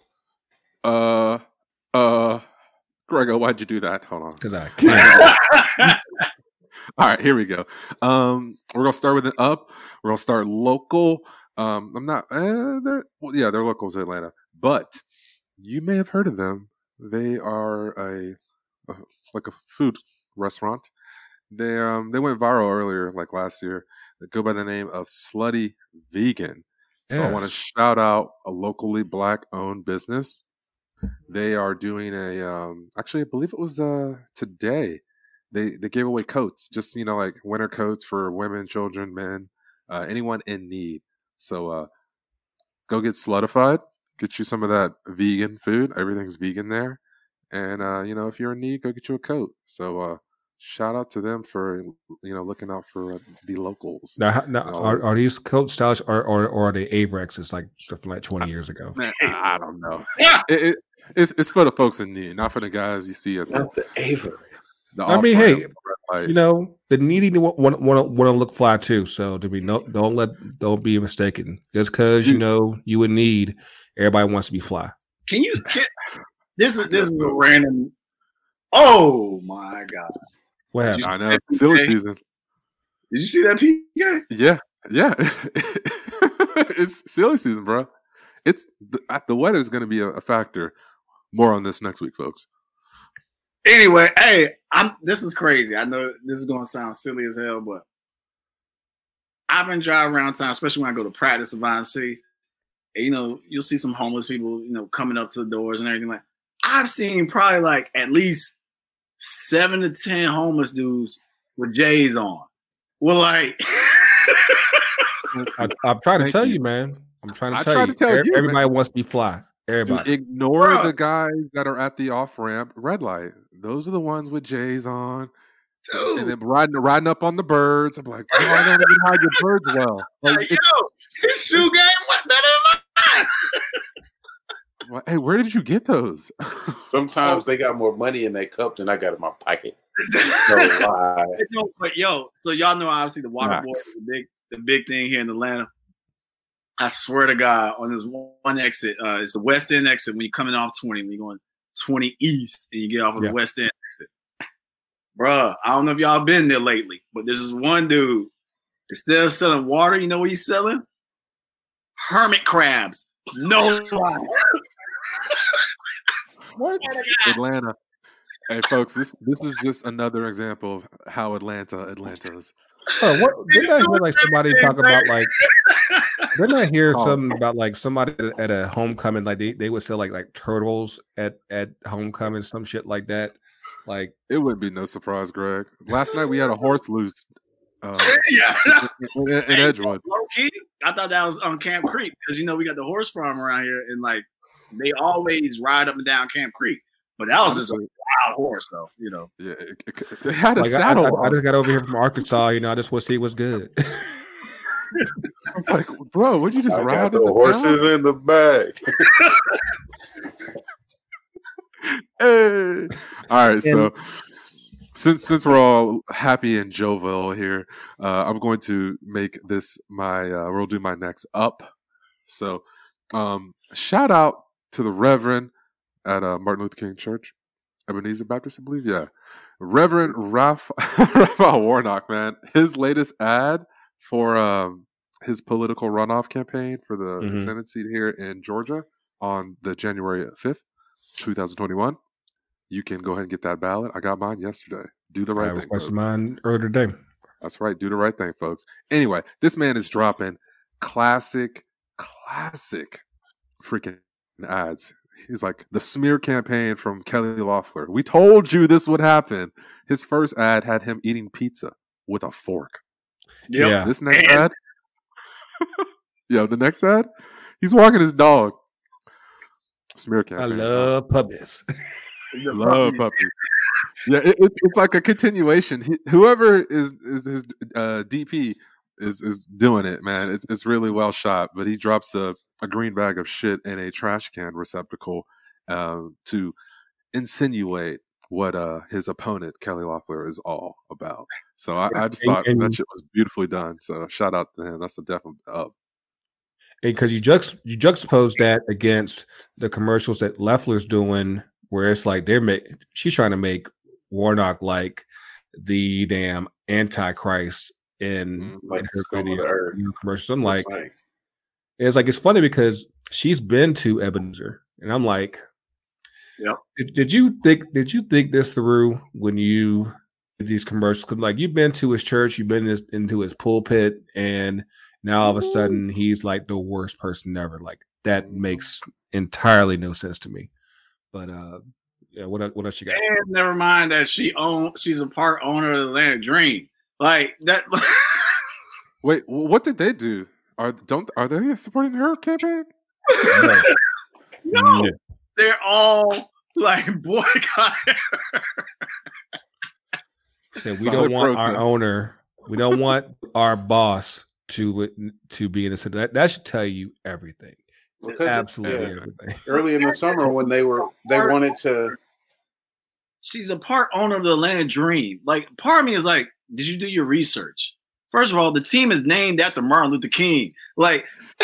Uh, uh, Grego, why'd you do that? Hold on. Because I can't. All right, here we go. Um, we're gonna start with an up. We're gonna start local. Um, I'm not. Uh, they're well, yeah, they're locals in Atlanta, but you may have heard of them. They are a, a like a food restaurant. They um they went viral earlier, like last year. They go by the name of Slutty Vegan. So I want to Yes. shout out a locally black owned business. They are doing a um actually I believe it was uh today. They they gave away coats, just you know, like winter coats for women, children, men, uh, anyone in need. So uh go get slutified, get you some of that vegan food. Everything's vegan there. And uh, you know, if you're in need, go get you a coat. So uh shout out to them for you know looking out for uh, the locals. Now, how- now You know, are, are these coat styles or, or or are they Avrexes like from like twenty years ago? man, I I don't know. Yeah. It, it, it's it's for the folks in need, not for the guys you see at the, Not the Avery. the I mean, off-ramp, hey, right? You know, the needy want want want to look fly too. So to be no, don't let don't be mistaken. Just because you Dude. know you would need, everybody wants to be fly. Can you? Can, this is this is a random. Oh my god! What happened? I know, silly Okay. season. Did you see that P K? Yeah, yeah. It's silly season, bro. It's the, uh, the weather is going to be a, a factor. More on this next week, folks. Anyway, hey, I'm. This is crazy. I know this is gonna sound silly as hell, but I've been driving around town, especially when I go to practice in Vine City. And, you know, you'll see some homeless people, you know, coming up to the doors and everything. Like, I've seen probably like at least seven to ten homeless dudes with J's on. Well, like, I, I'm trying to Thank tell you. you, man. I'm trying to I tell tried you. to tell E- you, Everybody wants to be fly. Dude, Everybody. ignore Bro. the guys that are at the off ramp red light. Those are the ones with J's on, dude, and then riding riding up on the birds. I'm like, oh, I don't even hide your birds well. Like, like, it- yo, his shoe game went better than mine. well, hey, where did you get those? Sometimes they got more money in that cup than I got in my pocket. No lie. Yo, but yo, so y'all know obviously the water boy Facts. is the big the big thing here in Atlanta. I swear to God, on this one exit, uh, it's the West End exit when you're coming off twenty, when you're going twenty east and you get off of Yeah. the West End exit. Bruh, I don't know if y'all been there lately, but there's this one dude instead of selling water, you know what he's selling? Hermit crabs. No lie. What? Atlanta. Hey, folks, this this is just another example of how Atlanta Atlanta's. Oh, what? Didn't I hear like somebody talk about like? Didn't I hear Oh. something about like somebody at a homecoming like they, they would sell like like turtles at at homecoming, some shit like that. Like It wouldn't be no surprise, Greg. Last night we had a horse loose uh, Yeah. in, in, in Edgewood. Low key, I thought that was on Camp Creek because you know we got the horse farm around here, and like they always ride up and down Camp Creek. But that was just a Honestly, wild horse, though. You know, yeah, it, it, they had a like I, saddle. I, I on. just got over here from Arkansas. You know, I just want to see what's good. It's like, bro, would you just I ride got in the the horses in the back. Hey. All right, so since since we're all happy and jovial here, uh, I'm going to make this my. Uh, we'll do my next up. So, um, shout out to the Reverend at uh, Martin Luther King Church, Ebenezer Baptist, I believe. Yeah, Reverend Ralph Raphael Warnock, man, his latest ad for um, his political runoff campaign for the Mhm. Senate seat here in Georgia on the January fifth, twenty twenty-one. you can go ahead and get that ballot. I got mine yesterday. Do the I right thing. requested folks. mine earlier today. That's right. Do the right thing, folks. Anyway, this man is dropping classic, classic freaking ads. He's like, the smear campaign from Kelly Loeffler. We told you this would happen. His first ad had him eating pizza with a fork. Yep. Yeah. This next ad, yeah, the next ad, he's walking his dog. Smear I campaign. love puppies. Love puppies. Yeah, it, it, it's like a continuation. He, whoever is is his uh, D P is is doing it, man. It's it's really well shot. But he drops a, a green bag of shit in a trash can receptacle uh, to insinuate what uh, his opponent Kelly Loeffler is all about. So I, I just And- thought and- that shit was beautifully done. So shout out to him. That's a definite up. Because you juxt you juxtapose that against the commercials that Leffler's doing, where it's like they're make she's trying to make Warnock like the damn antichrist in, Like in the her scum of video the earth. you know, commercials. I'm like, It's like, it's like it's funny because she's been to Ebenezer, and I'm like, Yep. Did, did you think did you think this through when you did these commercials? 'Cause, like you've been to his church, you've been his, into his pulpit, and now all of a sudden he's like the worst person ever. Like that makes entirely no sense to me. But uh, yeah, what el- what else you got? And never mind that she own she's a part owner of the Atlantic Dream. Like that. Wait, wh- what did they do? Are don't are they supporting her campaign? No. No, No. they're all like boycott. So we Solid don't want our protest. owner. We don't want our boss to to be in a that that should tell you everything. because it- Absolutely yeah. everything. early in the summer when they were they wanted to She's a part owner of the Atlantic Dream. Like, part of me is like, did you do your research? First of all, the team is named after Martin Luther King. Like,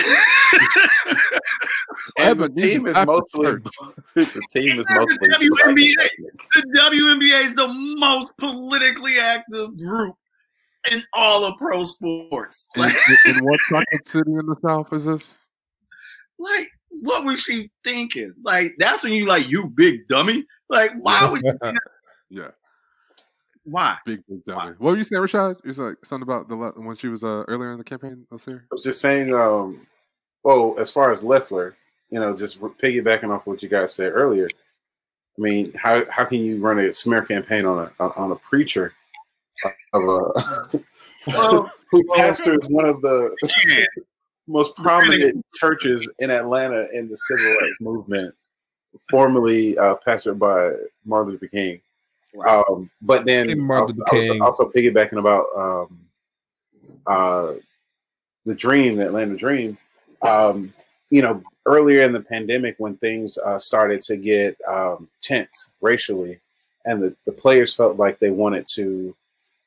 and the but team even is after mostly church. the team is mostly the W N B A. black. The W N B A is the most politically active group in all of pro sports. In, Like, in, in what chocolate city in the South is this? like, what was she thinking? Like, that's when you like, you big dummy. Like, why would you? Yeah, Why? big big dummy. What were you saying, Rashad? You was like something about the le- when she was uh, earlier in the campaign. Let's hear. I was just saying, um, well, as far as Loeffler, you know, just piggybacking off what you guys said earlier. I mean, how how can you run a smear campaign on a on a preacher of a Well, who pastors one of the yeah. most prominent churches in Atlanta in the civil rights movement, formerly uh, pastored by Martin Luther King. Um, but then Hey, I Martin was, Luther I was King. also piggybacking about um, uh, the dream, the Atlanta Dream. Um, you know, earlier in the pandemic when things uh, started to get um, tense racially, and the, the players felt like they wanted to,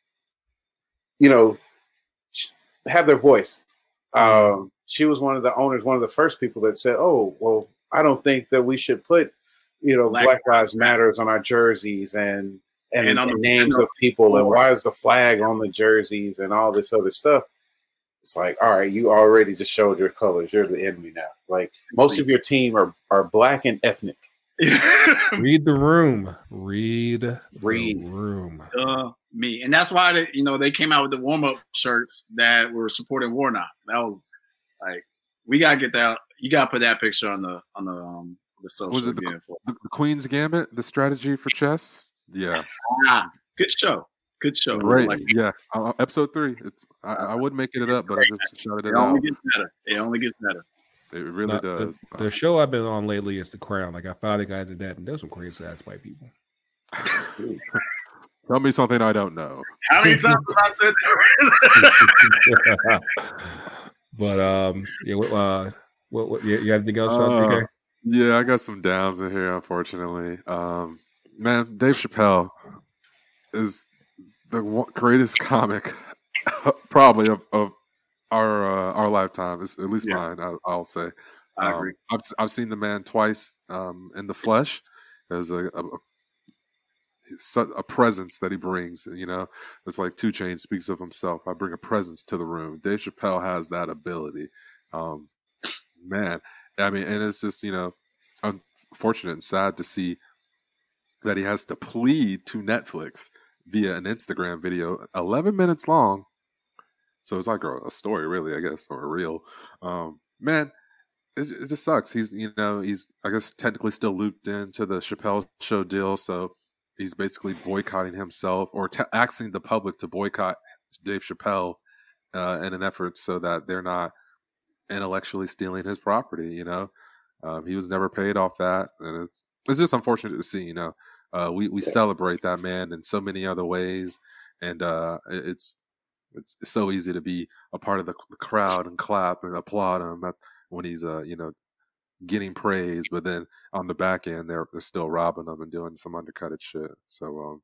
you know, sh- have their voice. Um, she was one of the owners, one of the first people that said, "Oh, well, I don't think that we should put, you know, Black Black, Lives Matters on our jerseys and and, And on and the- names of people, and why is the flag on the jerseys and all this other stuff." It's like, all right, you already just showed your colors. You're the enemy now. Like most of your team are are black and ethnic. Read the room. Read Read. the room. uh, me, and that's why they, you know, they came out with the warm up shirts that were supporting Warnock. That was like, we gotta get that. You gotta put that picture on the on the um the social Was it the- media. For, The, the Queen's Gambit, the strategy for chess. Yeah, ah, good show, good show. great. Like, Yeah, uh, episode three. It's I, I would make it up, but I just shouted it it only out. gets better. It only gets better. It really No, the- does. The, show I've been on lately is The Crown. Like I finally got into that, and there's some crazy ass white people. Tell me something I don't know. How many times have I said that? But um, yeah. What, uh, what, what you, you got anything else? on Uh, T K? Yeah, I got some downs in here, unfortunately. Um, man, Dave Chappelle is the one, greatest comic, probably of, of our uh, our lifetime. It's, at least Yeah. mine, I, I'll say. I Um, agree. I've I've seen the man twice um, in the flesh. There's a, a su- a presence that he brings. You know, it's like Two Chainz speaks of himself. I bring a presence to the room. Dave Chappelle has that ability. Um, man, I mean, and it's just, you know, unfortunate and sad to see that he has to plead to Netflix via an Instagram video, eleven minutes long. So it's like a, a story, really, I guess, or a reel. Um, man, it, it just sucks. He's, you know, he's, I guess, technically still looped into the Chappelle Show deal. So he's basically boycotting himself or t- asking the public to boycott Dave Chappelle uh, in an effort so that they're not intellectually stealing his property. You know, um, he was never paid off that, and it's it's just unfortunate to see. You know, uh, we we celebrate that man in so many other ways, and uh, it's it's so easy to be a part of the, the crowd and clap and applaud him at, when he's uh you know getting praise, but then on the back end they're they're still robbing them and doing some undercutted shit. So um,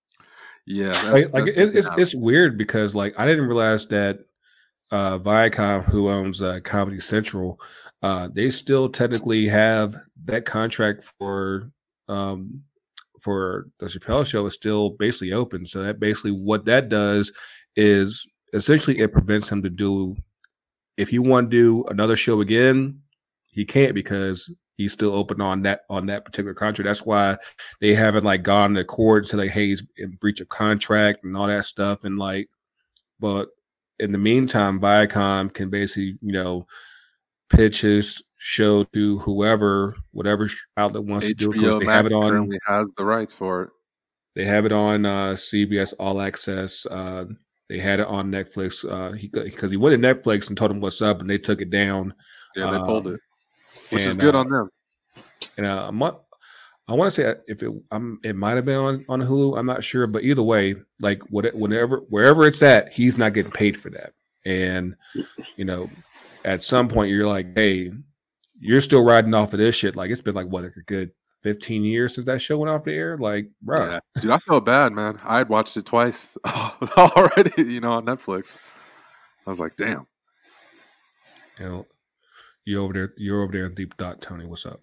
yeah, that's, like, like that's it, it's it's weird because like I didn't realize that uh, Viacom, who owns uh, Comedy Central, uh, they still technically have that contract for um, for the Chappelle Show is still basically open. So that basically what that does is essentially it prevents him to do, if he want to do another show again, he can't because he's still open on that on that particular contract. That's why they haven't like gone to court and said like, hey, he's in breach of contract and all that stuff. And like, but in the meantime, Viacom can basically, you know, pitch his show to whoever, whatever outlet wants H B O to do it. They Max have it on. currently has the rights for it. They have it on uh, C B S All Access. Uh, they had it on Netflix. Uh, he because he went to Netflix and told them what's up, and they took it down. Yeah, they pulled um, it, which and, is good uh, on them. And uh, I'm not, I want to say if it, um, it might have been on, on Hulu. I'm not sure, but either way, like what, whenever, wherever it's at, he's not getting paid for that. And you know, at some point, you're like, hey, you're still riding off of this shit. Like it's been like what a good fifteen years since that show went off the air. Like, bro, Yeah. Dude, I felt bad, man. I had watched it twice already, you know, on Netflix. I was like, damn. You know, you over there, you're over there in deep thought, Tony. What's up?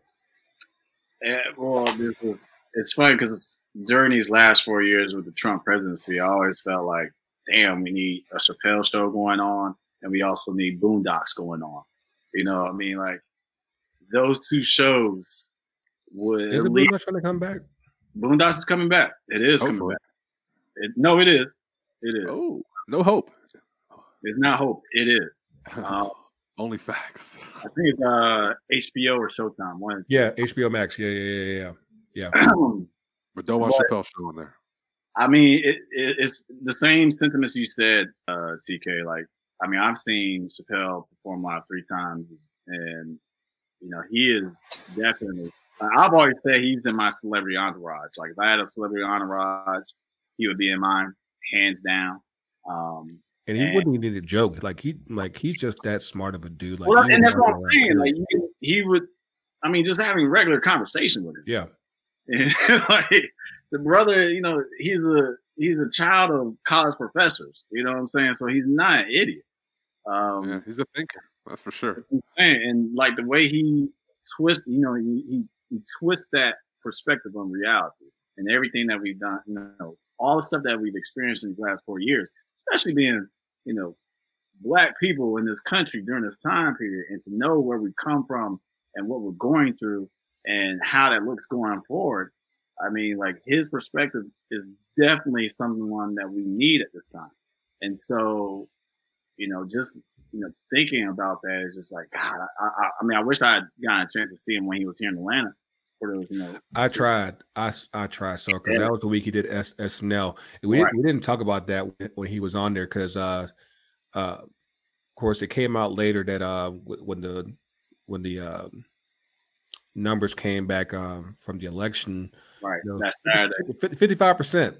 Yeah, well, this was, it's funny because during these last four years with the Trump presidency, I always felt like, damn, we need a Chappelle Show going on, and we also need Boondocks going on. You know what I mean? Like, those two shows would Is at it least... Boondocks trying to come back? Boondocks is coming back. It is Hopefully. coming back. It, no, it is. It is. Oh, no hope. It's not hope. It is. Um, Only facts. I think it's uh, H B O or Showtime. One of the Yeah, H B O Max. Yeah, yeah, yeah, yeah, yeah. two. But don't watch But- Chappelle Show on there. I mean, it, it, it's the same sentiments you said, uh, T K. Like, I mean, I've seen Chappelle perform live three times, and you know, he is definitely. I've always said he's in my celebrity entourage. Like, if I had a celebrity entourage, he would be in mine, hands down. Um, And he And- wouldn't even need a joke. Like he, like he's just that smart of a dude. Like, well, he and would that's what I'm never- saying. Like, you, he would. I mean, just having regular conversation with him. yeah, And, like, the brother, you know, he's a he's a child of college professors. You know what I'm saying? So he's not an idiot. Um, Yeah, he's a thinker. That's for sure. and, and like the way he twists, you know, he, he he twists that perspective on reality and everything that we've done. You know, all the stuff that we've experienced in these last four years, especially being, you know, black people in this country during this time period, and to know where we come from and what we're going through and how that looks going forward. I mean, like, his perspective is definitely someone that we need at this time. And so, you know, just, you know, thinking about that is just like, God, I, I, I mean, I wish I had gotten a chance to see him when he was here in Atlanta. For those, you know, I tried. I, I tried so because that was the week he did S, SNL. We Right. didn't, we didn't talk about that when, when he was on there because, uh, uh, of course, it came out later that uh, when the when the uh, numbers came back um, from the election, right, you know, that's Saturday. fifty-five percent.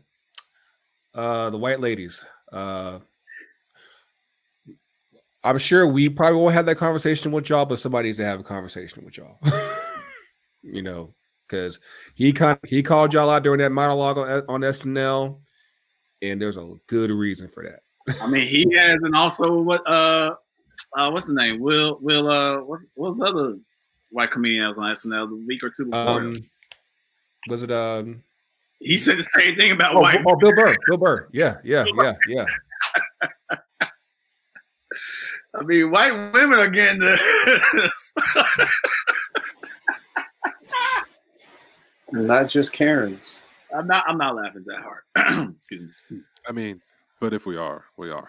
Uh, the white ladies. Uh, I'm sure we probably won't have that conversation with y'all, but somebody needs to have a conversation with y'all. You know, because he kind he called y'all out during that monologue on, on S N L, and there's a good reason for that. I mean, he has, and also what, uh, uh, what's the name? Will, Will, uh, what's what's the other white comedian that was on S N L the week or two before? Um, was it um? He said the same thing about Oh, white. oh, Bill Burr. Bill Burr. Yeah, yeah, yeah, yeah. I mean, white women are getting the. Not just Karens. I'm not. I'm not laughing that hard. Excuse me. I mean, but if we are, we are.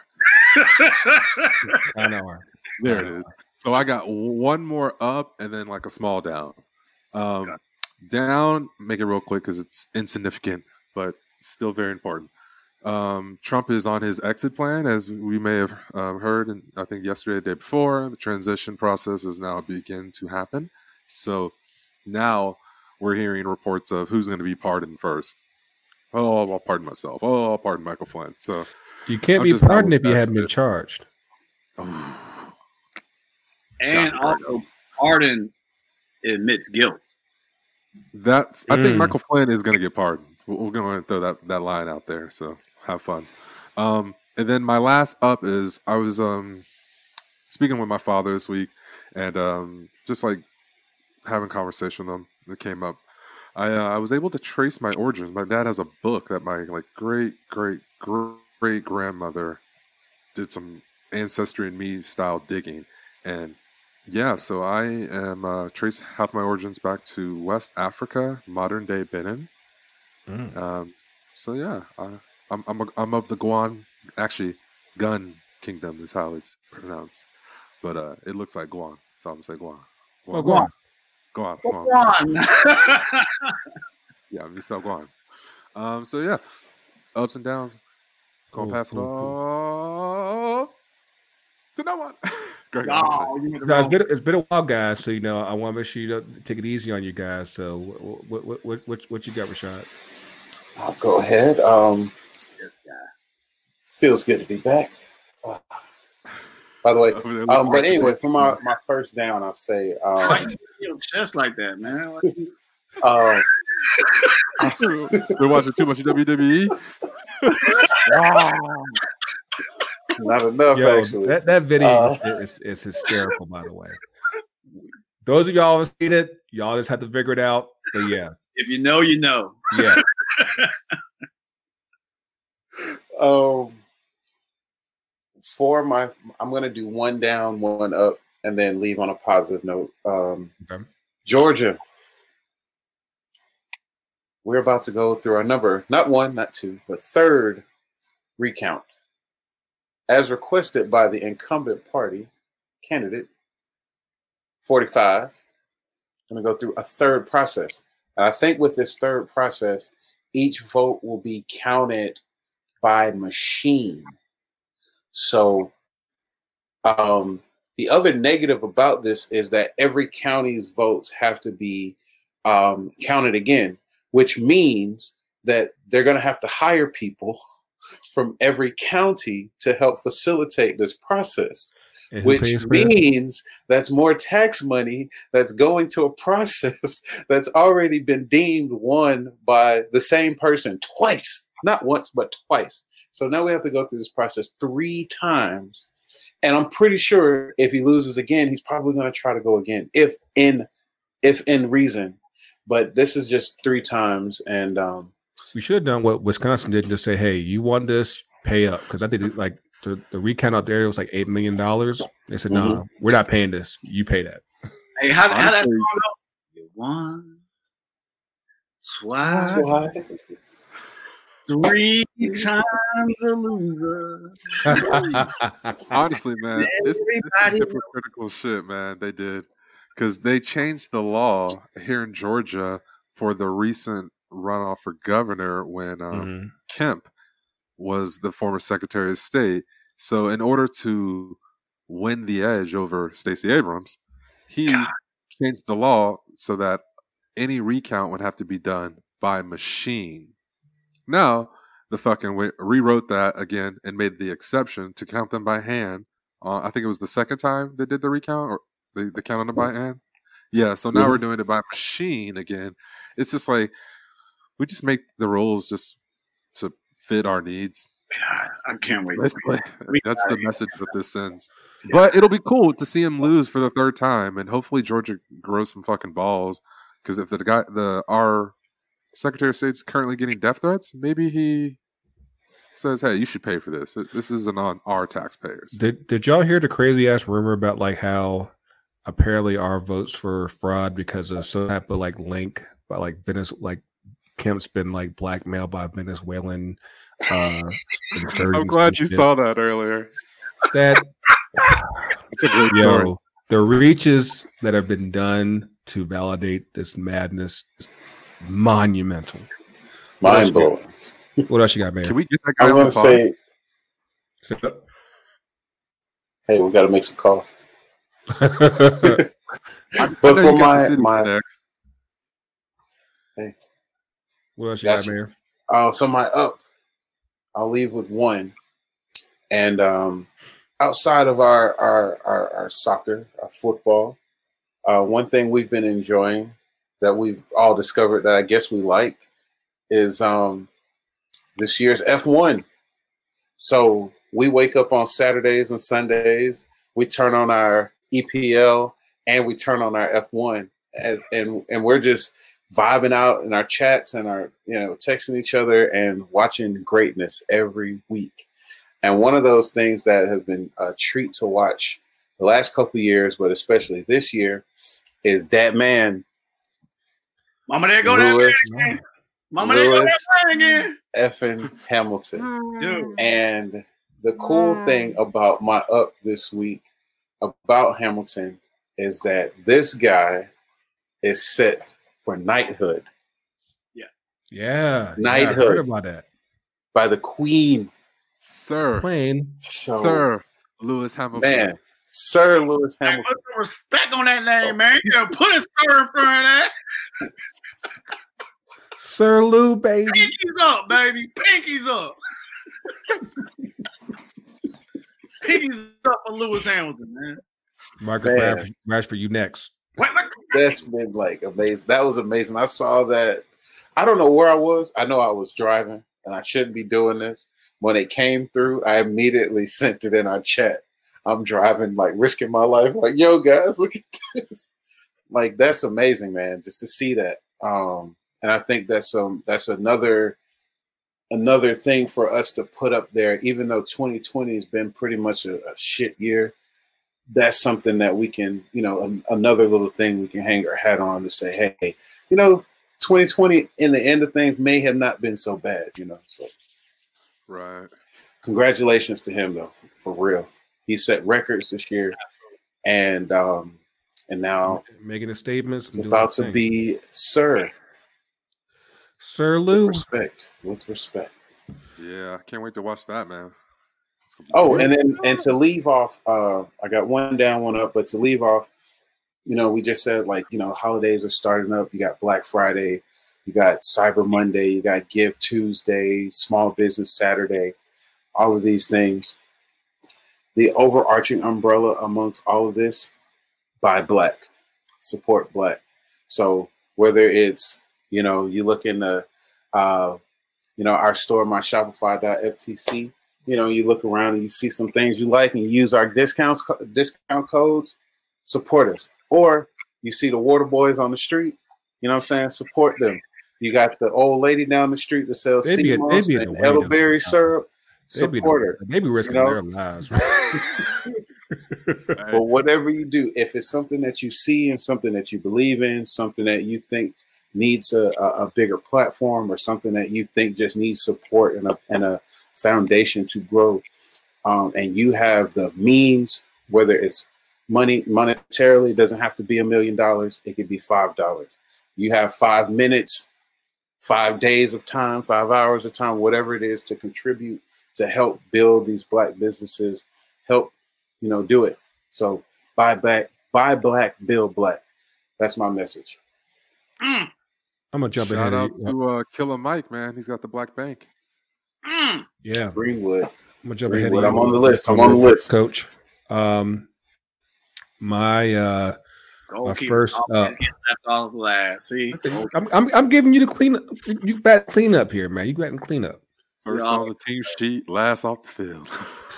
I know. There it is. So I got one more up and then like a small down. Um, Okay. Down, make it real quick because it's insignificant, but still very important. Um, Trump is on his exit plan, as we may have um, heard, and I think yesterday, the day before. The transition process is now begin to happen. So now we're hearing reports of who's going to be pardoned first. Oh, I'll pardon myself. Oh, I'll pardon Michael Flynn. So You can't I'm be just not pardoned with if you that hadn't been shit. charged. oh, And God, also, Arden admits guilt. that's. I think Mm. Michael Flynn is going to get pardoned. We're we're going to throw that that line out there. So have fun. Um, and then my last up is I was um speaking with my father this week, and um just like having conversation with him. It came up. I uh, I was able to trace my origins. My dad has a book that my like great great great grandmother did some ancestry and me style digging, and yeah, so I am uh, trace half my origins back to West Africa, modern day Benin. Mm. Um, so yeah, I, I'm I'm a, I'm of the Guan, actually Gun Kingdom is how it's pronounced, but uh, it looks like Guan, so I'm gonna say Guan. Oh, Guan, go on. Guan, Come Guan. on. Yeah, I'm just Guan. Um, so yeah, ups and downs. Gonna Cool, pass it cool, cool. off to no one. Great. No, you went the No, it's wrong- been it's been a while, guys. So you know, I want to make sure you don't take it easy on you guys. So what what what what, what you got, Rashad? I'll go ahead. Um, feels good to be back. Uh, By the way, Over there, um, but Arthur anyway, Dent. for my, my first down, I'll say, Why um, you feel just like that, man? Like, uh, Been watching too much W W E. not enough Yo, actually. that, that video Uh, is, is hysterical, by the way. Those of y'all who seen it, y'all just have to figure it out. But yeah, if you know, you know. yeah. Um, for my, I'm gonna do one down, one up, and then leave on a positive note. Um, Okay. Georgia, we're about to go through our number, not one, not two, but third recount, as requested by the incumbent party candidate, forty-five. I'm gonna go through a third process. And I think with this third process, each vote will be counted by machine. So um, the other negative about this is that every county's votes have to be um, counted again, which means that they're going to have to hire people from every county to help facilitate this process, And who which pays for that? means that's more tax money that's going to a process that's already been deemed won by the same person twice, not once, but twice. So now we have to go through this process three times. And I'm pretty sure if he loses again, he's probably going to try to go again, if in if in reason. But this is just three times. And um, We should have done what Wisconsin did and just say, hey, you won this, pay up. Because I think it, like the, the recount out there was like eight million dollars. They said, no, nah, we're not paying this. You pay that. Hey, how, how that Honestly- song go? You won twice, three times a loser. Honestly, man, this, this is Everybody- hypocritical shit, man. They did because they changed the law here in Georgia for the recent runoff for governor when um, Mhm. Kemp was the former Secretary of State. So, in order to win the edge over Stacey Abrams, he changed the law so that any recount would have to be done by machine. Now, the fucking wa- rewrote that again and made the exception to count them by hand. Uh, I think it was the second time they did the recount, or they, they counted them by hand. Yeah, so now we're doing it by machine again. It's just like we just make the rules just to fit our needs. God, I can't wait. Basically, We that's gotta the message that this sends. But it'll be cool to see him lose for the third time, and hopefully Georgia grows some fucking balls. Because if the guy, the our Secretary of State's currently getting death threats, maybe he says, "Hey, you should pay for this. This isn't on our taxpayers." Did Did y'all hear the crazy ass rumor about like how apparently our votes for fraud because of some type of like link by like Venezuela, like Kemp's been like blackmailed by Venezuelan. Uh, I'm glad you saw that earlier. That it's a great yo, story. The reaches that have been done to validate this madness is monumental. Mind blowing. What else you got, man? Can we get that guy I'm on gonna the phone? say, So- hey, we got to make some calls. I, But I know for you got the my city my next. hey, what else you Gotcha. got, man? uh, so my up, I'll leave with one, and um, outside of our our our, our soccer, our football, uh, one thing we've been enjoying that we've all discovered that I guess we like is um, this year's F one. So we wake up on Saturdays and Sundays. We turn on our E P L and we turn on our F one, as and and we're just vibing out in our chats and our you know texting each other and watching greatness every week. And one of those things that has been a treat to watch the last couple of years, but especially this year, is that man, Mama, there go Lewis, that man again. Mama, there go Lewis that man again. effing Hamilton. Dude. And the cool thing about my up this week about Hamilton is that this guy is set for knighthood Yeah, Knighthood. yeah, I heard about that. by the Queen. Sir, Queen. So, Sir Lewis Hamilton. man, Sir Lewis Hey, Hamilton. put some respect on that name, man. You gotta put a sir in front of that. Sir Lou, baby. Pinkies up, baby. Pinkies up. Pinkies up for Lewis Hamilton, man. Marcus Man. Rash- Rashford, you next. Wait, wait, That's been like amazing. That was amazing. I saw that. I don't know where I was. I know I was driving and I shouldn't be doing this. When it came through, I immediately sent it in our chat. I'm driving, like risking my life. Like, yo, guys, look at this. Like, that's amazing, man. Just to see that. Um, and I think that's um that's another another thing for us to put up there. Even though twenty twenty has been pretty much a, a shit year, that's something that we can, you know, an, another little thing we can hang our hat on to say, hey, you know, twenty twenty in the end of things may have not been so bad, you know. So Right. congratulations to him though, for, for real. He set records this year, and um, and now Making the statements. it's and doing about his to thing. be Sir. Sir With Lou. respect, with respect. Yeah, I can't wait to watch that, man. It's gonna be Oh, great. and then and to leave off, uh, I got one down, one up, but to leave off, you know, we just said like, you know, holidays are starting up. You got Black Friday, you got Cyber Monday, you got Give Tuesday, Small Business Saturday, all of these things. The overarching umbrella amongst all of this, buy Black, support Black. So whether it's, you know, you look in the, uh, you know, our store, my Shopify dot F T C, you know, you look around and you see some things you like and you use our discounts, discount codes, support us. Or you see the water boys on the street, you know what I'm saying? Support them. You got the old lady down the street that sells They be in- they C-Moss be in and the way, though. elderberry syrup. They be, Support her. they be risking you know? their lives. But whatever you do, if it's something that you see and something that you believe in, something that you think needs a, a, a bigger platform, or something that you think just needs support and a, and a foundation to grow, um, and you have the means, whether it's money, monetarily, it doesn't have to be a million dollars. It could be five dollars. You have five minutes, five days of time, five hours of time, whatever it is, to contribute to help build these Black businesses, help, you know, do it. So buy Black, buy Black, build Black. That's my message. Mm, I'm gonna jump Shout ahead. out Of you. to uh, Killer Mike, man. He's got the Black Bank. mm. Yeah, Greenwood. I'm gonna jump Greenwood, ahead. Of I'm you. on the list. I'm on the list. Coach. Um, my uh, Goalkeeper first always up. gets left off last. See, I'm, I'm I'm giving you the clean up. You got clean up here, man. You got to clean up. First Yeah. on the team sheet, last off the field.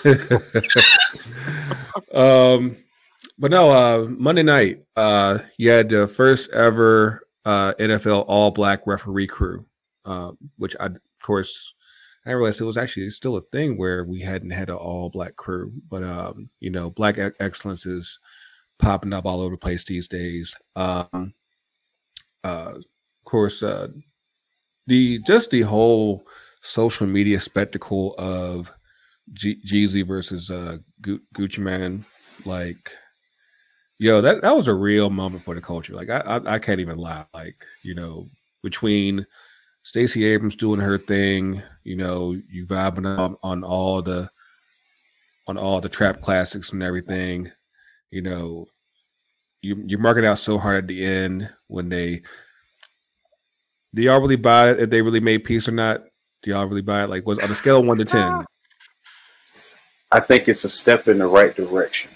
um, but no, uh, Monday night, uh, you had the first ever uh, N F L All Black referee crew, uh, which I, of course, I realized it was actually still a thing where we hadn't had an All Black crew. But um, you know, Black e- excellence is popping up all over the place these days. Um, uh, of course, uh, the just the whole social media spectacle of G- Jeezy versus uh, Gu- Gucci Man, like, yo, that that was a real moment for the culture. Like, I I, I can't even lie. Like, you know, between Stacey Abrams doing her thing, you know, you vibing on, on all the on all the trap classics and everything, you know, you you mark it out so hard at the end when they do y'all really buy it if they really made peace or not? Do y'all really buy it? Like, was on a scale of one to ten? I think it's a step in the right direction.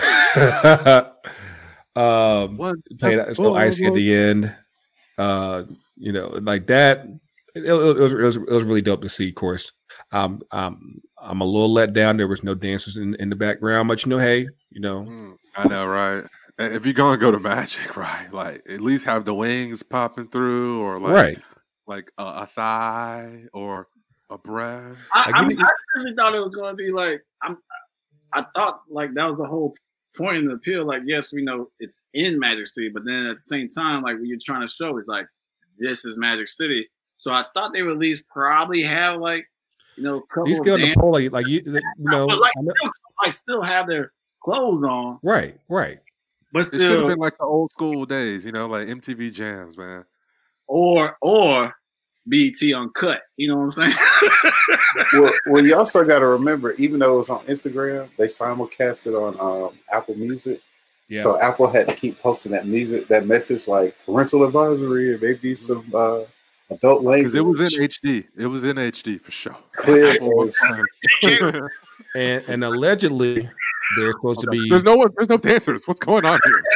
um, played it's no icy at the end. Uh, you know, like that. It, it, it, was, it was it was really dope to see. Of course, um, um, I'm a little let down. There was no dancers in, in the background, but you know, hey, you know, Mm, I know, right? If you're gonna go to Magic, right? Like at least have the wings popping through, or like right? like a, a thigh or a breast. I, I I, give mean, you- I really thought it was going to be like I'm. I thought like that was the whole point of the appeal. Like, yes, we know it's in Magic City, but then at the same time, like what you're trying to show is like this is Magic City. So I thought they would at least probably have like you know a couple He's of getting the dance- pole like like you, you know, but like, I know- still, like still have their clothes on, right, right. but It should have still been like the old school days, you know, like M T V jams, man. or or B E T Uncut. You know what I'm saying? well, well, you also got to remember, even though it was on Instagram, they simulcast it on um, Apple Music. Yeah. So Apple had to keep posting that music, that message, like parental advisory, and maybe some uh, adult language. Because it was in H D. It was in H D for sure. Clear Apple as- was- and and allegedly there's supposed to be There's no one. There's no dancers. What's going on here?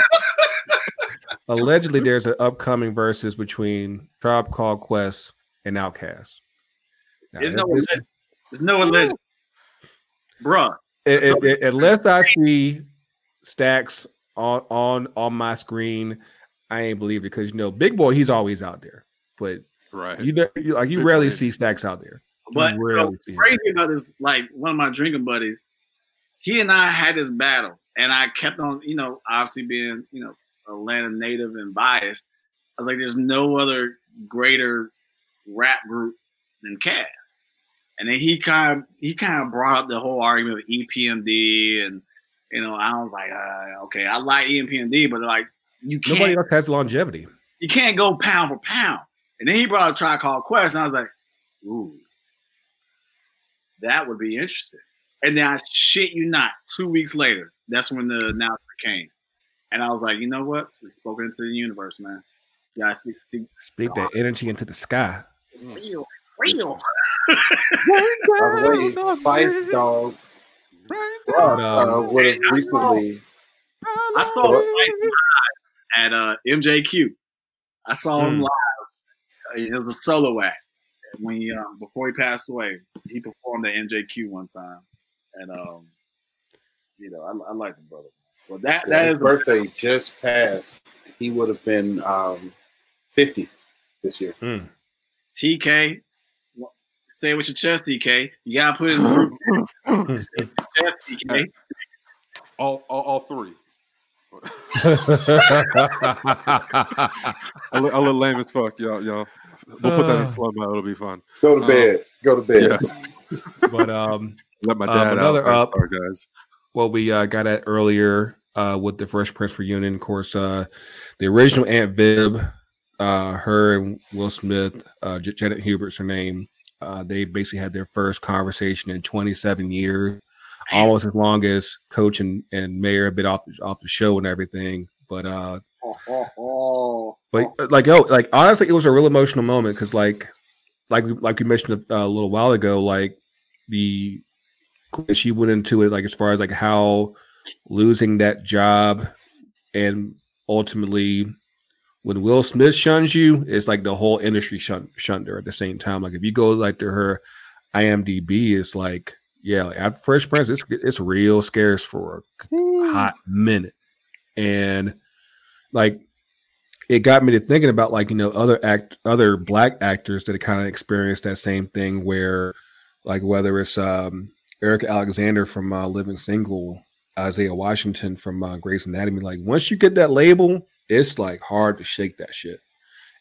allegedly there's an upcoming versus between Tribe Called Quest and Outkast. Now, There's no it's- religion. There's no religion, bruh. it- it- it- unless I see stacks on on on my screen, I ain't believe it because you know Big Boy he's always out there, but Right. you, know, you like you Big rarely Boy. see stacks out there. You But rarely so see him. crazy about this, like one of my drinking buddies, he and I had this battle, and I kept on, you know, obviously being, you know, Atlanta native and biased. I was like, there's no other greater rap group than Cass. And then he kind of he kind of brought up the whole argument of E P M D, and you know, I was like, uh, okay, I like E P M D, but like you can't Nobody else has longevity. you can't go pound for pound. And then he brought up Tribe Called Quest, and I was like, ooh, that would be interesting. And then I shit you not, two weeks later, that's when the announcement came. And I was like, you know what? We spoke into the universe, man. Yeah, see, see, Speak that energy into the sky. real, real. By the way, Fife Dog But, uh, um, would have recently. I saw him live at uh, M J Q. I saw him Hmm. live. It was a solo act when he um, before he passed away. He performed at M J Q one time, and um, you know, I, I like the brother. Well, that that His is birthday just passed. He would have been um, fifty this year. hmm. T K. Say it with your chest, T K. You gotta put it in the group. Say it with your chest, T K. all, all, all three. A little, a little lame as fuck, y'all. Y'all, we'll put that in slow mo. It'll be fun. Go to Um, bed. Go to bed. Yeah. but um, Let my Um, dad another out. up. Sorry, guys. what we uh, got at earlier uh, with the Fresh Prince reunion, of course, uh, the original Aunt Viv, uh, her and Will Smith, uh, J- Janet Hubert's her name. Uh, they basically had their first conversation in twenty-seven years, almost as long as Coach and, and Mayor have been off off the show and everything. But uh, Oh, oh, oh. But uh, like, oh, like honestly, it was a real emotional moment because, like, like we like we mentioned a, a little while ago, like the she went into it, like as far as like how losing that job and ultimately when Will Smith shuns you, it's like the whole industry shun, shunned her at the same time. Like if you go like to her I M D B, it's like yeah, like at Fresh Prince, it's it's real scarce for a hot minute, and like. It got me to thinking about like, you know, other act other black actors that kind of experienced that same thing where like whether it's um, Eric Alexander from uh, Living Single, Isaiah Washington from uh, Grey's Anatomy, like once you get that label, it's like hard to shake that shit.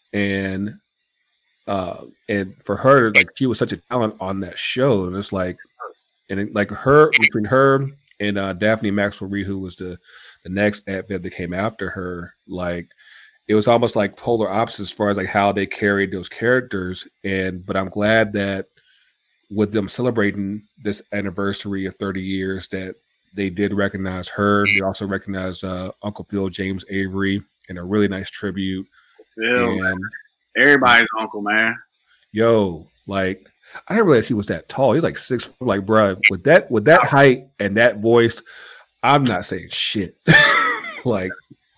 and uh, and for her, like she was such a talent on that show, and it's like, and it, like her between her and uh, Daphne Maxwell Reid, who was the the next advent that came after her, like it was almost like polar opposites as far as like how they carried those characters. And but I'm glad that with them celebrating this anniversary of thirty years, that they did recognize her. They also recognized uh, Uncle Phil James Avery in a really nice tribute. Phil, And everybody's uncle, man. yo, like I didn't realize he was that tall. He's like six foot. Like, bro, with that with that height and that voice, I'm not saying shit. Like,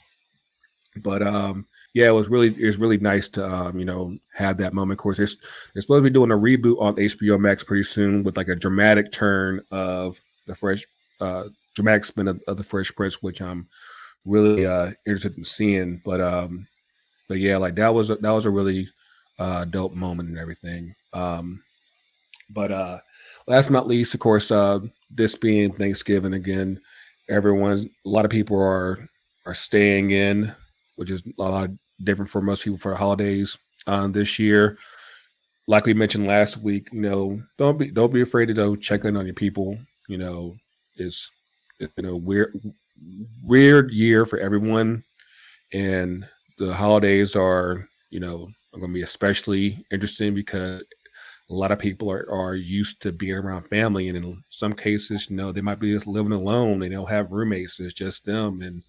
but um, yeah, it was really it was really nice to um, you know, have that moment. Of course, they're, they're supposed to be doing a reboot on H B O Max pretty soon with like a dramatic turn of the fresh, uh, dramatic spin of, of the Fresh Prince, which I'm really uh interested in seeing. But um, but yeah, like that was a, that was a really uh dope moment and everything. Um, but uh, last but not least, of course, uh, this being Thanksgiving again, everyone, a lot of people are are staying in, which is a lot different for most people for the holidays um, this year. Like we mentioned last week, you know, don't be don't be afraid to go check in on your people. You know, it's it's been a weird weird year for everyone, and the holidays are, you know, are going to be especially interesting because a lot of people are, are used to being around family, and in some cases, you know, they might be just living alone. They don't have roommates. It's just them, and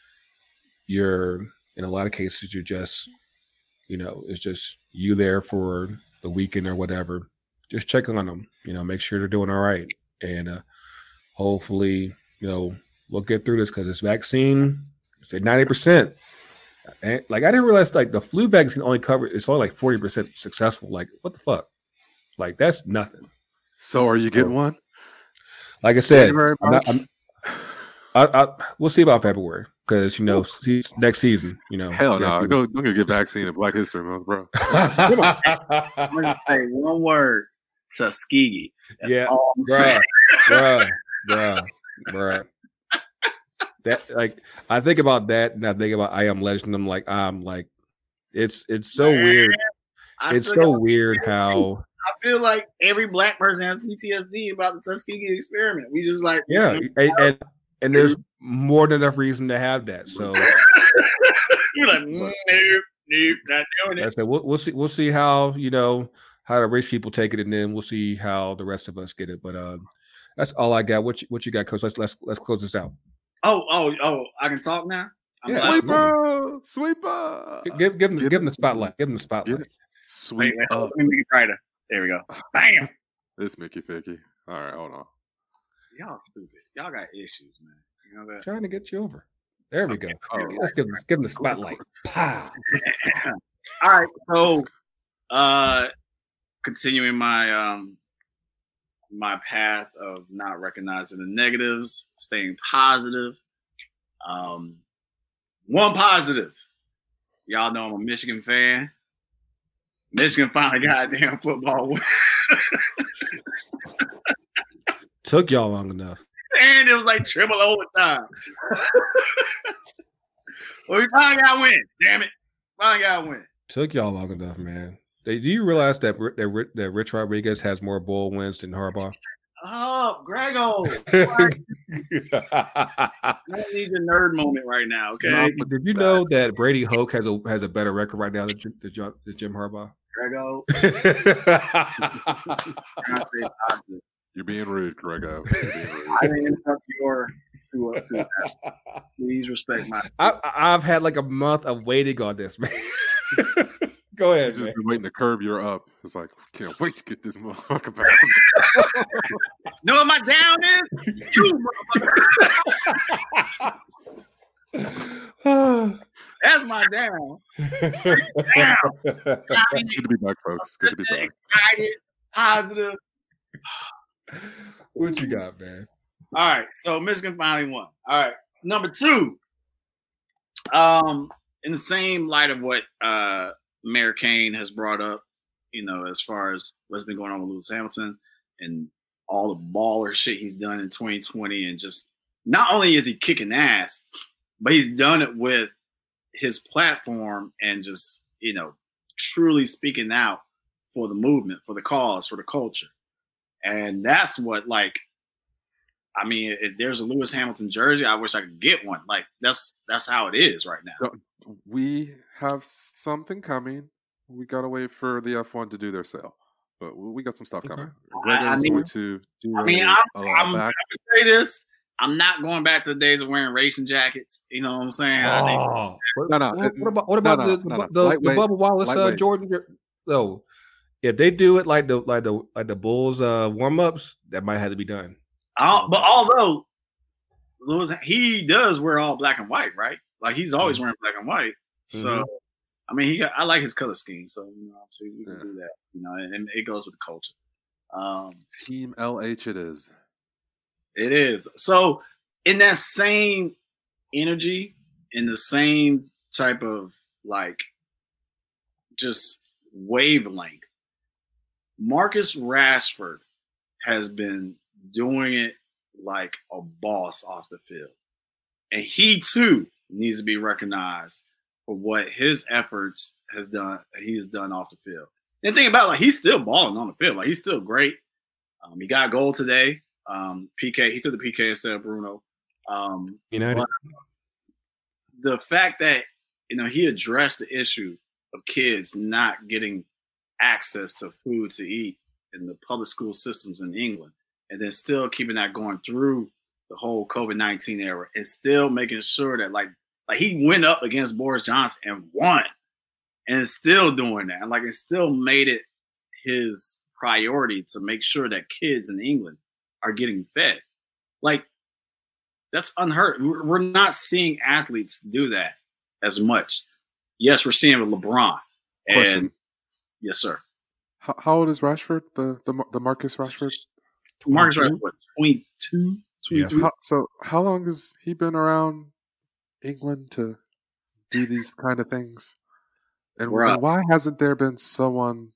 you're in a lot of cases you're just, you know, it's just you there for the weekend or whatever. Just check on them, you know, make sure they're doing all right, and uh, hopefully, you know, we'll get through this because this vaccine, say ninety percent. And, like I didn't realize like the flu vaccine only cover it's only like forty percent successful. Like what the fuck? Like that's nothing. So are you getting So, one? Like I said, January, I'm not, March? I'm, I, I, we'll see about February because you know se- next season, you know. Hell no. next Nah. season. Go, I'm going to get vaccine in Black History Month, bro. I'm gonna say one word: Tuskegee. That's Yeah, all I'm bruh, saying. bruh, bruh, bruh. That like I think about that and I think about I Am Legend. I'm like I'm like it's it's so Man, weird. I It's still so got- weird how I feel like every black person has P T S D about the Tuskegee experiment. We just like, yeah, and, and and there's more than enough reason to have that. So you're like, mm, nope, nope, not doing I it. said we'll, we'll see we'll see how you know how the rich people take it, and then we'll see how the rest of us get it. But um, that's all I got. What you, what you got, Coach? Let's let's let's close this out. Oh, oh, oh! I can talk now. I'm Yeah, allowed to- Sweeper! Sweeper! Give give give him, Get give him the it. spotlight. Give him the Get spotlight. it. Sweep Wait, wait, up. let me make it brighter. There we go. Bam! This Mickey Ficky. All right, hold on. Y'all stupid. Y'all got issues, man. You know that. Trying to get you over. There we go. Oh. Let's give him give him the spotlight. Pow. All right, so uh continuing my um my path of not recognizing the negatives, staying positive. Um one positive. Y'all know I'm a Michigan fan. Michigan finally got a damn football win. Took y'all long enough. And it was like triple overtime. Well, we finally got a win. Damn it. Finally got a win. Took y'all long enough, man. Hey, do you realize that Ri- that, Ri- that Rich Rodriguez has more bowl wins than Harbaugh? Oh, Grego. I don't need the nerd moment right now, okay? Did you know that Brady Hoke has a has a better record right now than, Jim- than Jim than Jim Harbaugh? Grego. You're being rude, Grego. You're being rude. I didn't interrupt your to, uh, to that. Please respect my. I, I've had like a month of waiting on this, man. Go You've ahead, just man. been waiting to curb your up. It's like, can't wait to get this motherfucker back. Know what my down is? You, motherfucker. That's my down. Down. It's good to be back, folks. It's good to be back. Excited, positive. What you got, man? All right, so Michigan finally won. All right, number two. Um, in the same light of what uh Mayor Kane has brought up, you know, as far as what's been going on with Lewis Hamilton and all the baller shit he's done in twenty twenty, and just not only is he kicking ass, but he's done it with his platform and just, you know, truly speaking out for the movement, for the cause, for the culture. And that's what, like, I mean, if there's a Lewis Hamilton jersey, I wish I could get one. Like, that's that's how it is right now. So we have something coming. We gotta wait for the F one to do their sale, but we got some stuff Okay. coming. Greg I is mean- going to do. I mean, a, I'm, a, I'm, back. I'm gonna say this. I'm not going back to the days of wearing racing jackets. You know what I'm saying? I think Oh, what, No, no, what, it- what about what no, about no, the, no, no. the, the, the Lightweight- Bubba Wallace uh, lightweight. Jordan? No, if they do it like the like the like the Bulls uh, warm ups, that might have to be done. Al- but although Lewis, he does wear all black and white, right? Like he's always Mhm. wearing black and white. So Mhm. I mean, he got, I like his color scheme. So you know, obviously we can Yeah. do that. You know, and, and it goes with the culture. Um, Team L H it is. It is. So in that same energy, in the same type of like just wavelength, Marcus Rashford has been doing it like a boss off the field. And he too needs to be recognized for what his efforts has done, he has done off the field. And think about it, like he's still balling on the field. Like he's still great. Um, he got a goal today. Um, P K, he took the P K instead of Bruno. Um, United. but the fact that you know he addressed the issue of kids not getting access to food to eat in the public school systems in England, and then still keeping that going through the whole COVID nineteen era, and still making sure that like like he went up against Boris Johnson and won, and is still doing that, and like it still made it his priority to make sure that kids in England are getting fed. Like that's unheard. We're not seeing athletes do that as much. Yes, we're seeing with LeBron. And Question. yes, sir. How, how old is Rashford? The the Mar- the Marcus Rashford. Marcus Rashford, what, twenty-two, twenty-three? How, so how long has he been around England to do these kind of things? And, Bruh. and why hasn't there been someone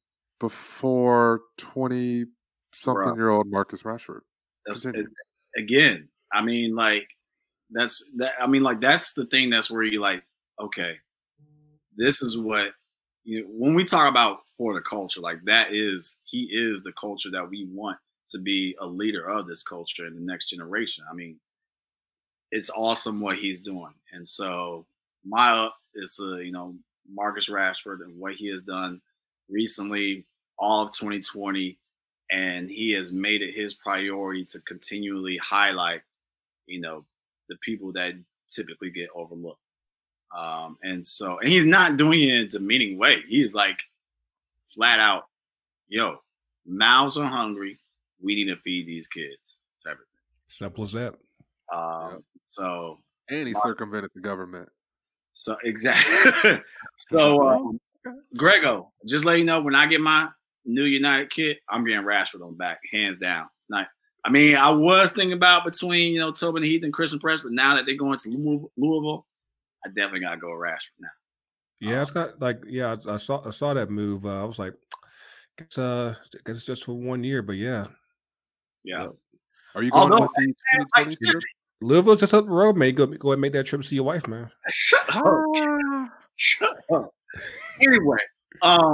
before twenty something Bruh. year old Marcus Rashford? That's, Continue. again, I mean, like that's that. I mean, like that's the thing. That's where you like, okay, this is what you know, when we talk about for the culture, like that is he is the culture that we want to be a leader of this culture in the next generation. I mean, it's awesome what he's doing, and so my up is uh, you know Marcus Rashford and what he has done recently, all of twenty twenty. And he has made it his priority to continually highlight, you know, the people that typically get overlooked. Um, and so, and he's not doing it in a demeaning way. He's like flat out, yo, mouths are hungry. We need to feed these kids. It's everything. Simple as that. Um, Yep. So, And he Mar- circumvented the government. so exactly. so, um, Grego, just let you know when I get my new United kit, I'm getting Rashford on the back, hands down. It's not. I mean, I was thinking about between you know Tobin Heath and Christian Press, but now that they're going to Louisville, Louisville I definitely gotta go with Rashford now. Yeah, it's got like yeah, I, I saw I saw that move. Uh, I was like, guess uh, guess it's just for one year, but yeah, Yeah, Yep. Are you going Although- with the twenty like, twenty season? Louisville's just up the road, man. Go go ahead and make that trip to see your wife, man. shut up. Ah, Shut up. Anyway, um,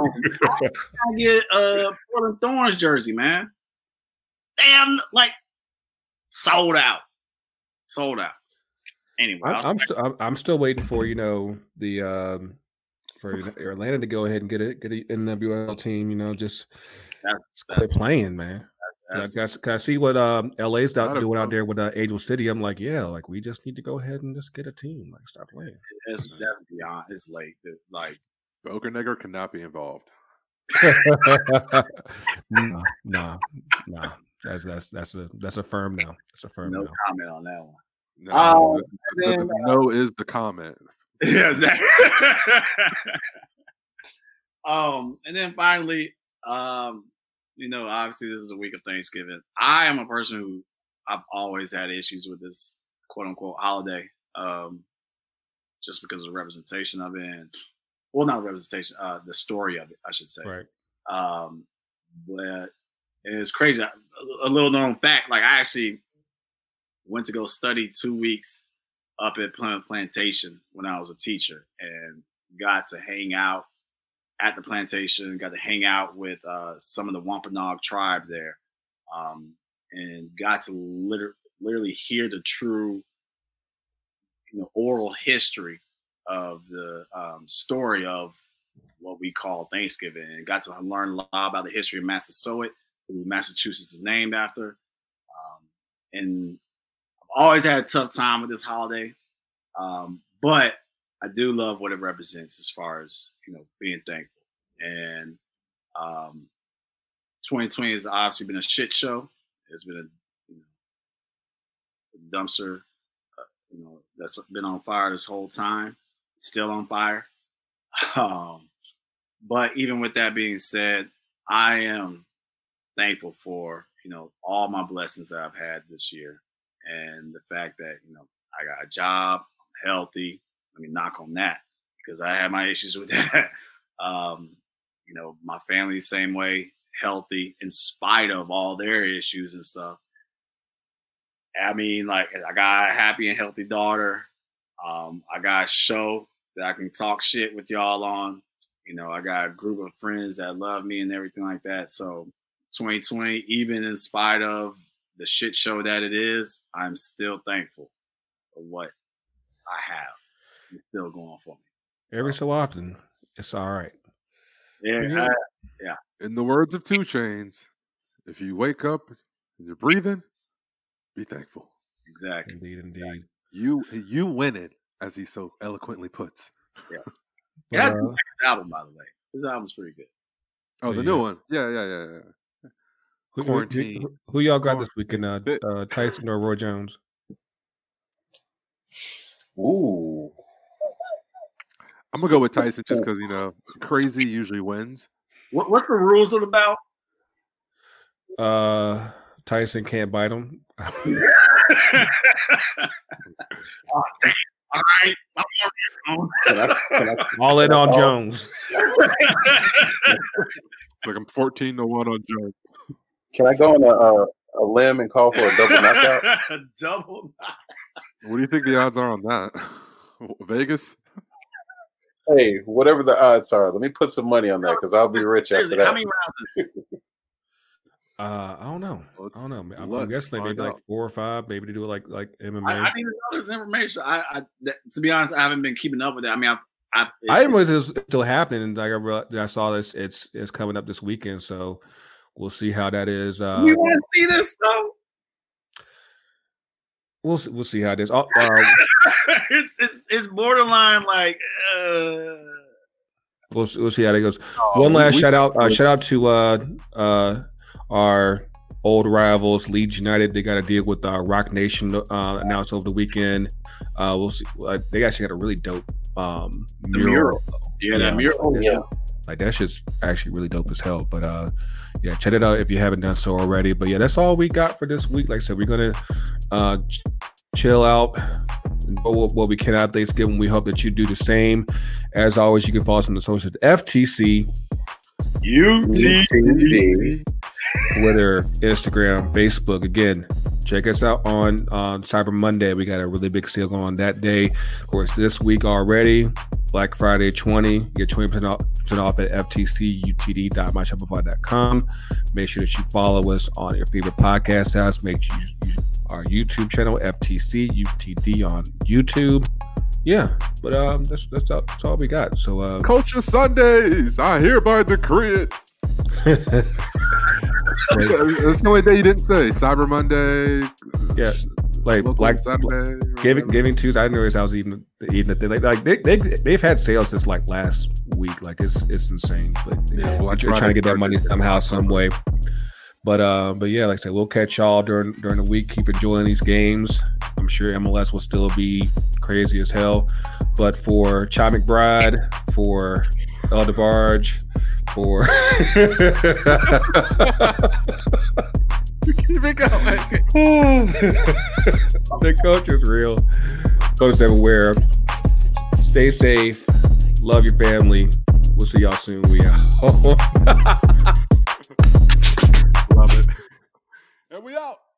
I get a Portland Thorns jersey, man. Damn, like sold out, sold out. Anyway, I'm, I'll- I'm still I'm, I'm still waiting for you know the um for Atlanta to go ahead and get it get an N W L team. You know, just That's- just quit playing, man. Can I, that's- can I- can I see what um L A's out Not a doing out problem. there with uh, Angel City? I'm like, yeah, like we just need to go ahead and just get a team. Like, stop playing. it's definitely beyond. It's late. It- Like Bokerneger cannot be involved. no, no, no. That's that's that's a that's a firm no. That's a firm no no. comment on that one. No, Oh, the, the- and the then, no is the comment. Yeah, exactly. um, and then finally, um, you know, obviously this is a week of Thanksgiving. I am a person who I've always had issues with this quote unquote holiday, um, just because of the representation of it. And, well, not representation, uh, the story of it, I should say. Right. Um, but it's crazy. A, a little known fact, like I actually went to go study two weeks up at Plymouth Plantation when I was a teacher and got to hang out at the plantation, got to hang out with uh, some of the Wampanoag tribe there, um, and got to liter- literally hear the true, you know, oral history of the um, story of what we call Thanksgiving, and got to learn a lot about the history of Massasoit, who Massachusetts is named after. Um, and I've always had a tough time with this holiday, um, but I do love what it represents as far as, you know, being thankful. And um, twenty twenty has obviously been a shit show. It's been a, you know, a dumpster, uh, you know, that's been on fire this whole time. It's still on fire. Um, but even with that being said, I am thankful for, you know, all my blessings that I've had this year, and the fact that, you know, I got a job, I'm healthy. Let me knock on that, because I had my issues with that. um, you know, my family, same way, healthy in spite of all their issues and stuff. I mean, like, I got a happy and healthy daughter. Um, I got a show that I can talk shit with y'all on. You know, I got a group of friends that love me and everything like that. So twenty twenty, even in spite of the shit show that it is, I'm still thankful for what I have. It's still going for me. Every so often, it's all right. Yeah, Yeah. I, yeah. In the words of Two Chainz, if you wake up and you're breathing, be thankful. Exactly. Indeed, indeed. You you win it, as he so eloquently puts. Yeah. But, Yeah, I uh, do like his album, by the way. His album's pretty good. Oh, the Yeah. new one. Yeah, yeah, yeah, yeah. who, who- Quarantine. Who, who y'all got this weekend? Uh, Bit. uh, Tyson or Roy Jones? Ooh. I'm gonna go with Tyson just because you know crazy usually wins. What, what's the rules of the bout? Uh, Tyson can't bite him. Oh, damn. All right. I'm on Can I, can I, All in on Oh. Jones. It's like I'm fourteen to one on Jones. can I go on a, a, a limb and call for a double knockout? Double. What do you think the odds are on that? Vegas? Hey, whatever the odds are, let me put some money on that because I'll be rich after Seriously, how that. many rounds is it? Uh, I don't know. Let's- I don't know. I'm, I'm let's guessing maybe find like out. four or five. Maybe to do it like like M M A. I, I need to know this information. I, I that, to be honest, I haven't been keeping up with it. I mean, I've, I've I didn't it's- realize it was still happening, and like I, realized, I saw this. It's it's coming up this weekend, so we'll see how that is. Uh, you want to see this though? we'll see- we'll see how it is. Oh, uh, it's it's it's borderline like. Uh, we'll see- we'll see how it goes. Oh, One last we- shout out. Uh, shout out to uh, uh, our old rivals, Leeds United. They got a deal with uh, Rock Nation uh, announced over the weekend. Uh, we'll see. Uh, they actually got a really dope um, The mural. mural. yeah, Yeah. that mural. Oh, yeah. Like that shit's actually really dope as hell. But uh yeah, check it out if you haven't done so already. But yeah, that's all we got for this week. Like I said, we're gonna uh ch- chill out and do what, what we can out Thanksgiving. We hope that you do the same. As always, you can follow us on the social F T C, U T D. Twitter, Instagram, Facebook. Again, check us out on on Cyber Monday. We got a really big sale going on that day. Of course, this week already, Black Friday twenty. Get twenty percent off, percent off at f t c u t d dot my shopify dot com. Make sure that you follow us on your favorite podcast house. Make sure you use our YouTube channel, F T C U T D on YouTube. Yeah, but um, that's that's all, that's all we got. So uh, Culture Sundays. I hereby decree it. So, there's no way day you didn't say Cyber Monday. yeah, like Local Black Saturday. or Giving whatever. Giving Tuesday. I didn't realize I was even even a thing. Like, like they they they've had sales since like last week. Like it's it's insane. But Yeah, yeah, Black trying to Friday get that started money today. somehow, some way. But uh, but yeah, like I said, we'll catch y'all during during the week. Keep enjoying these games. I'm sure M L S will still be crazy as hell. But for Chad McBride, for El DeBarge, for Keep it going. the coach is real. Coach everywhere. Stay safe. Love your family. We'll see y'all soon. We out. Love it. And we out.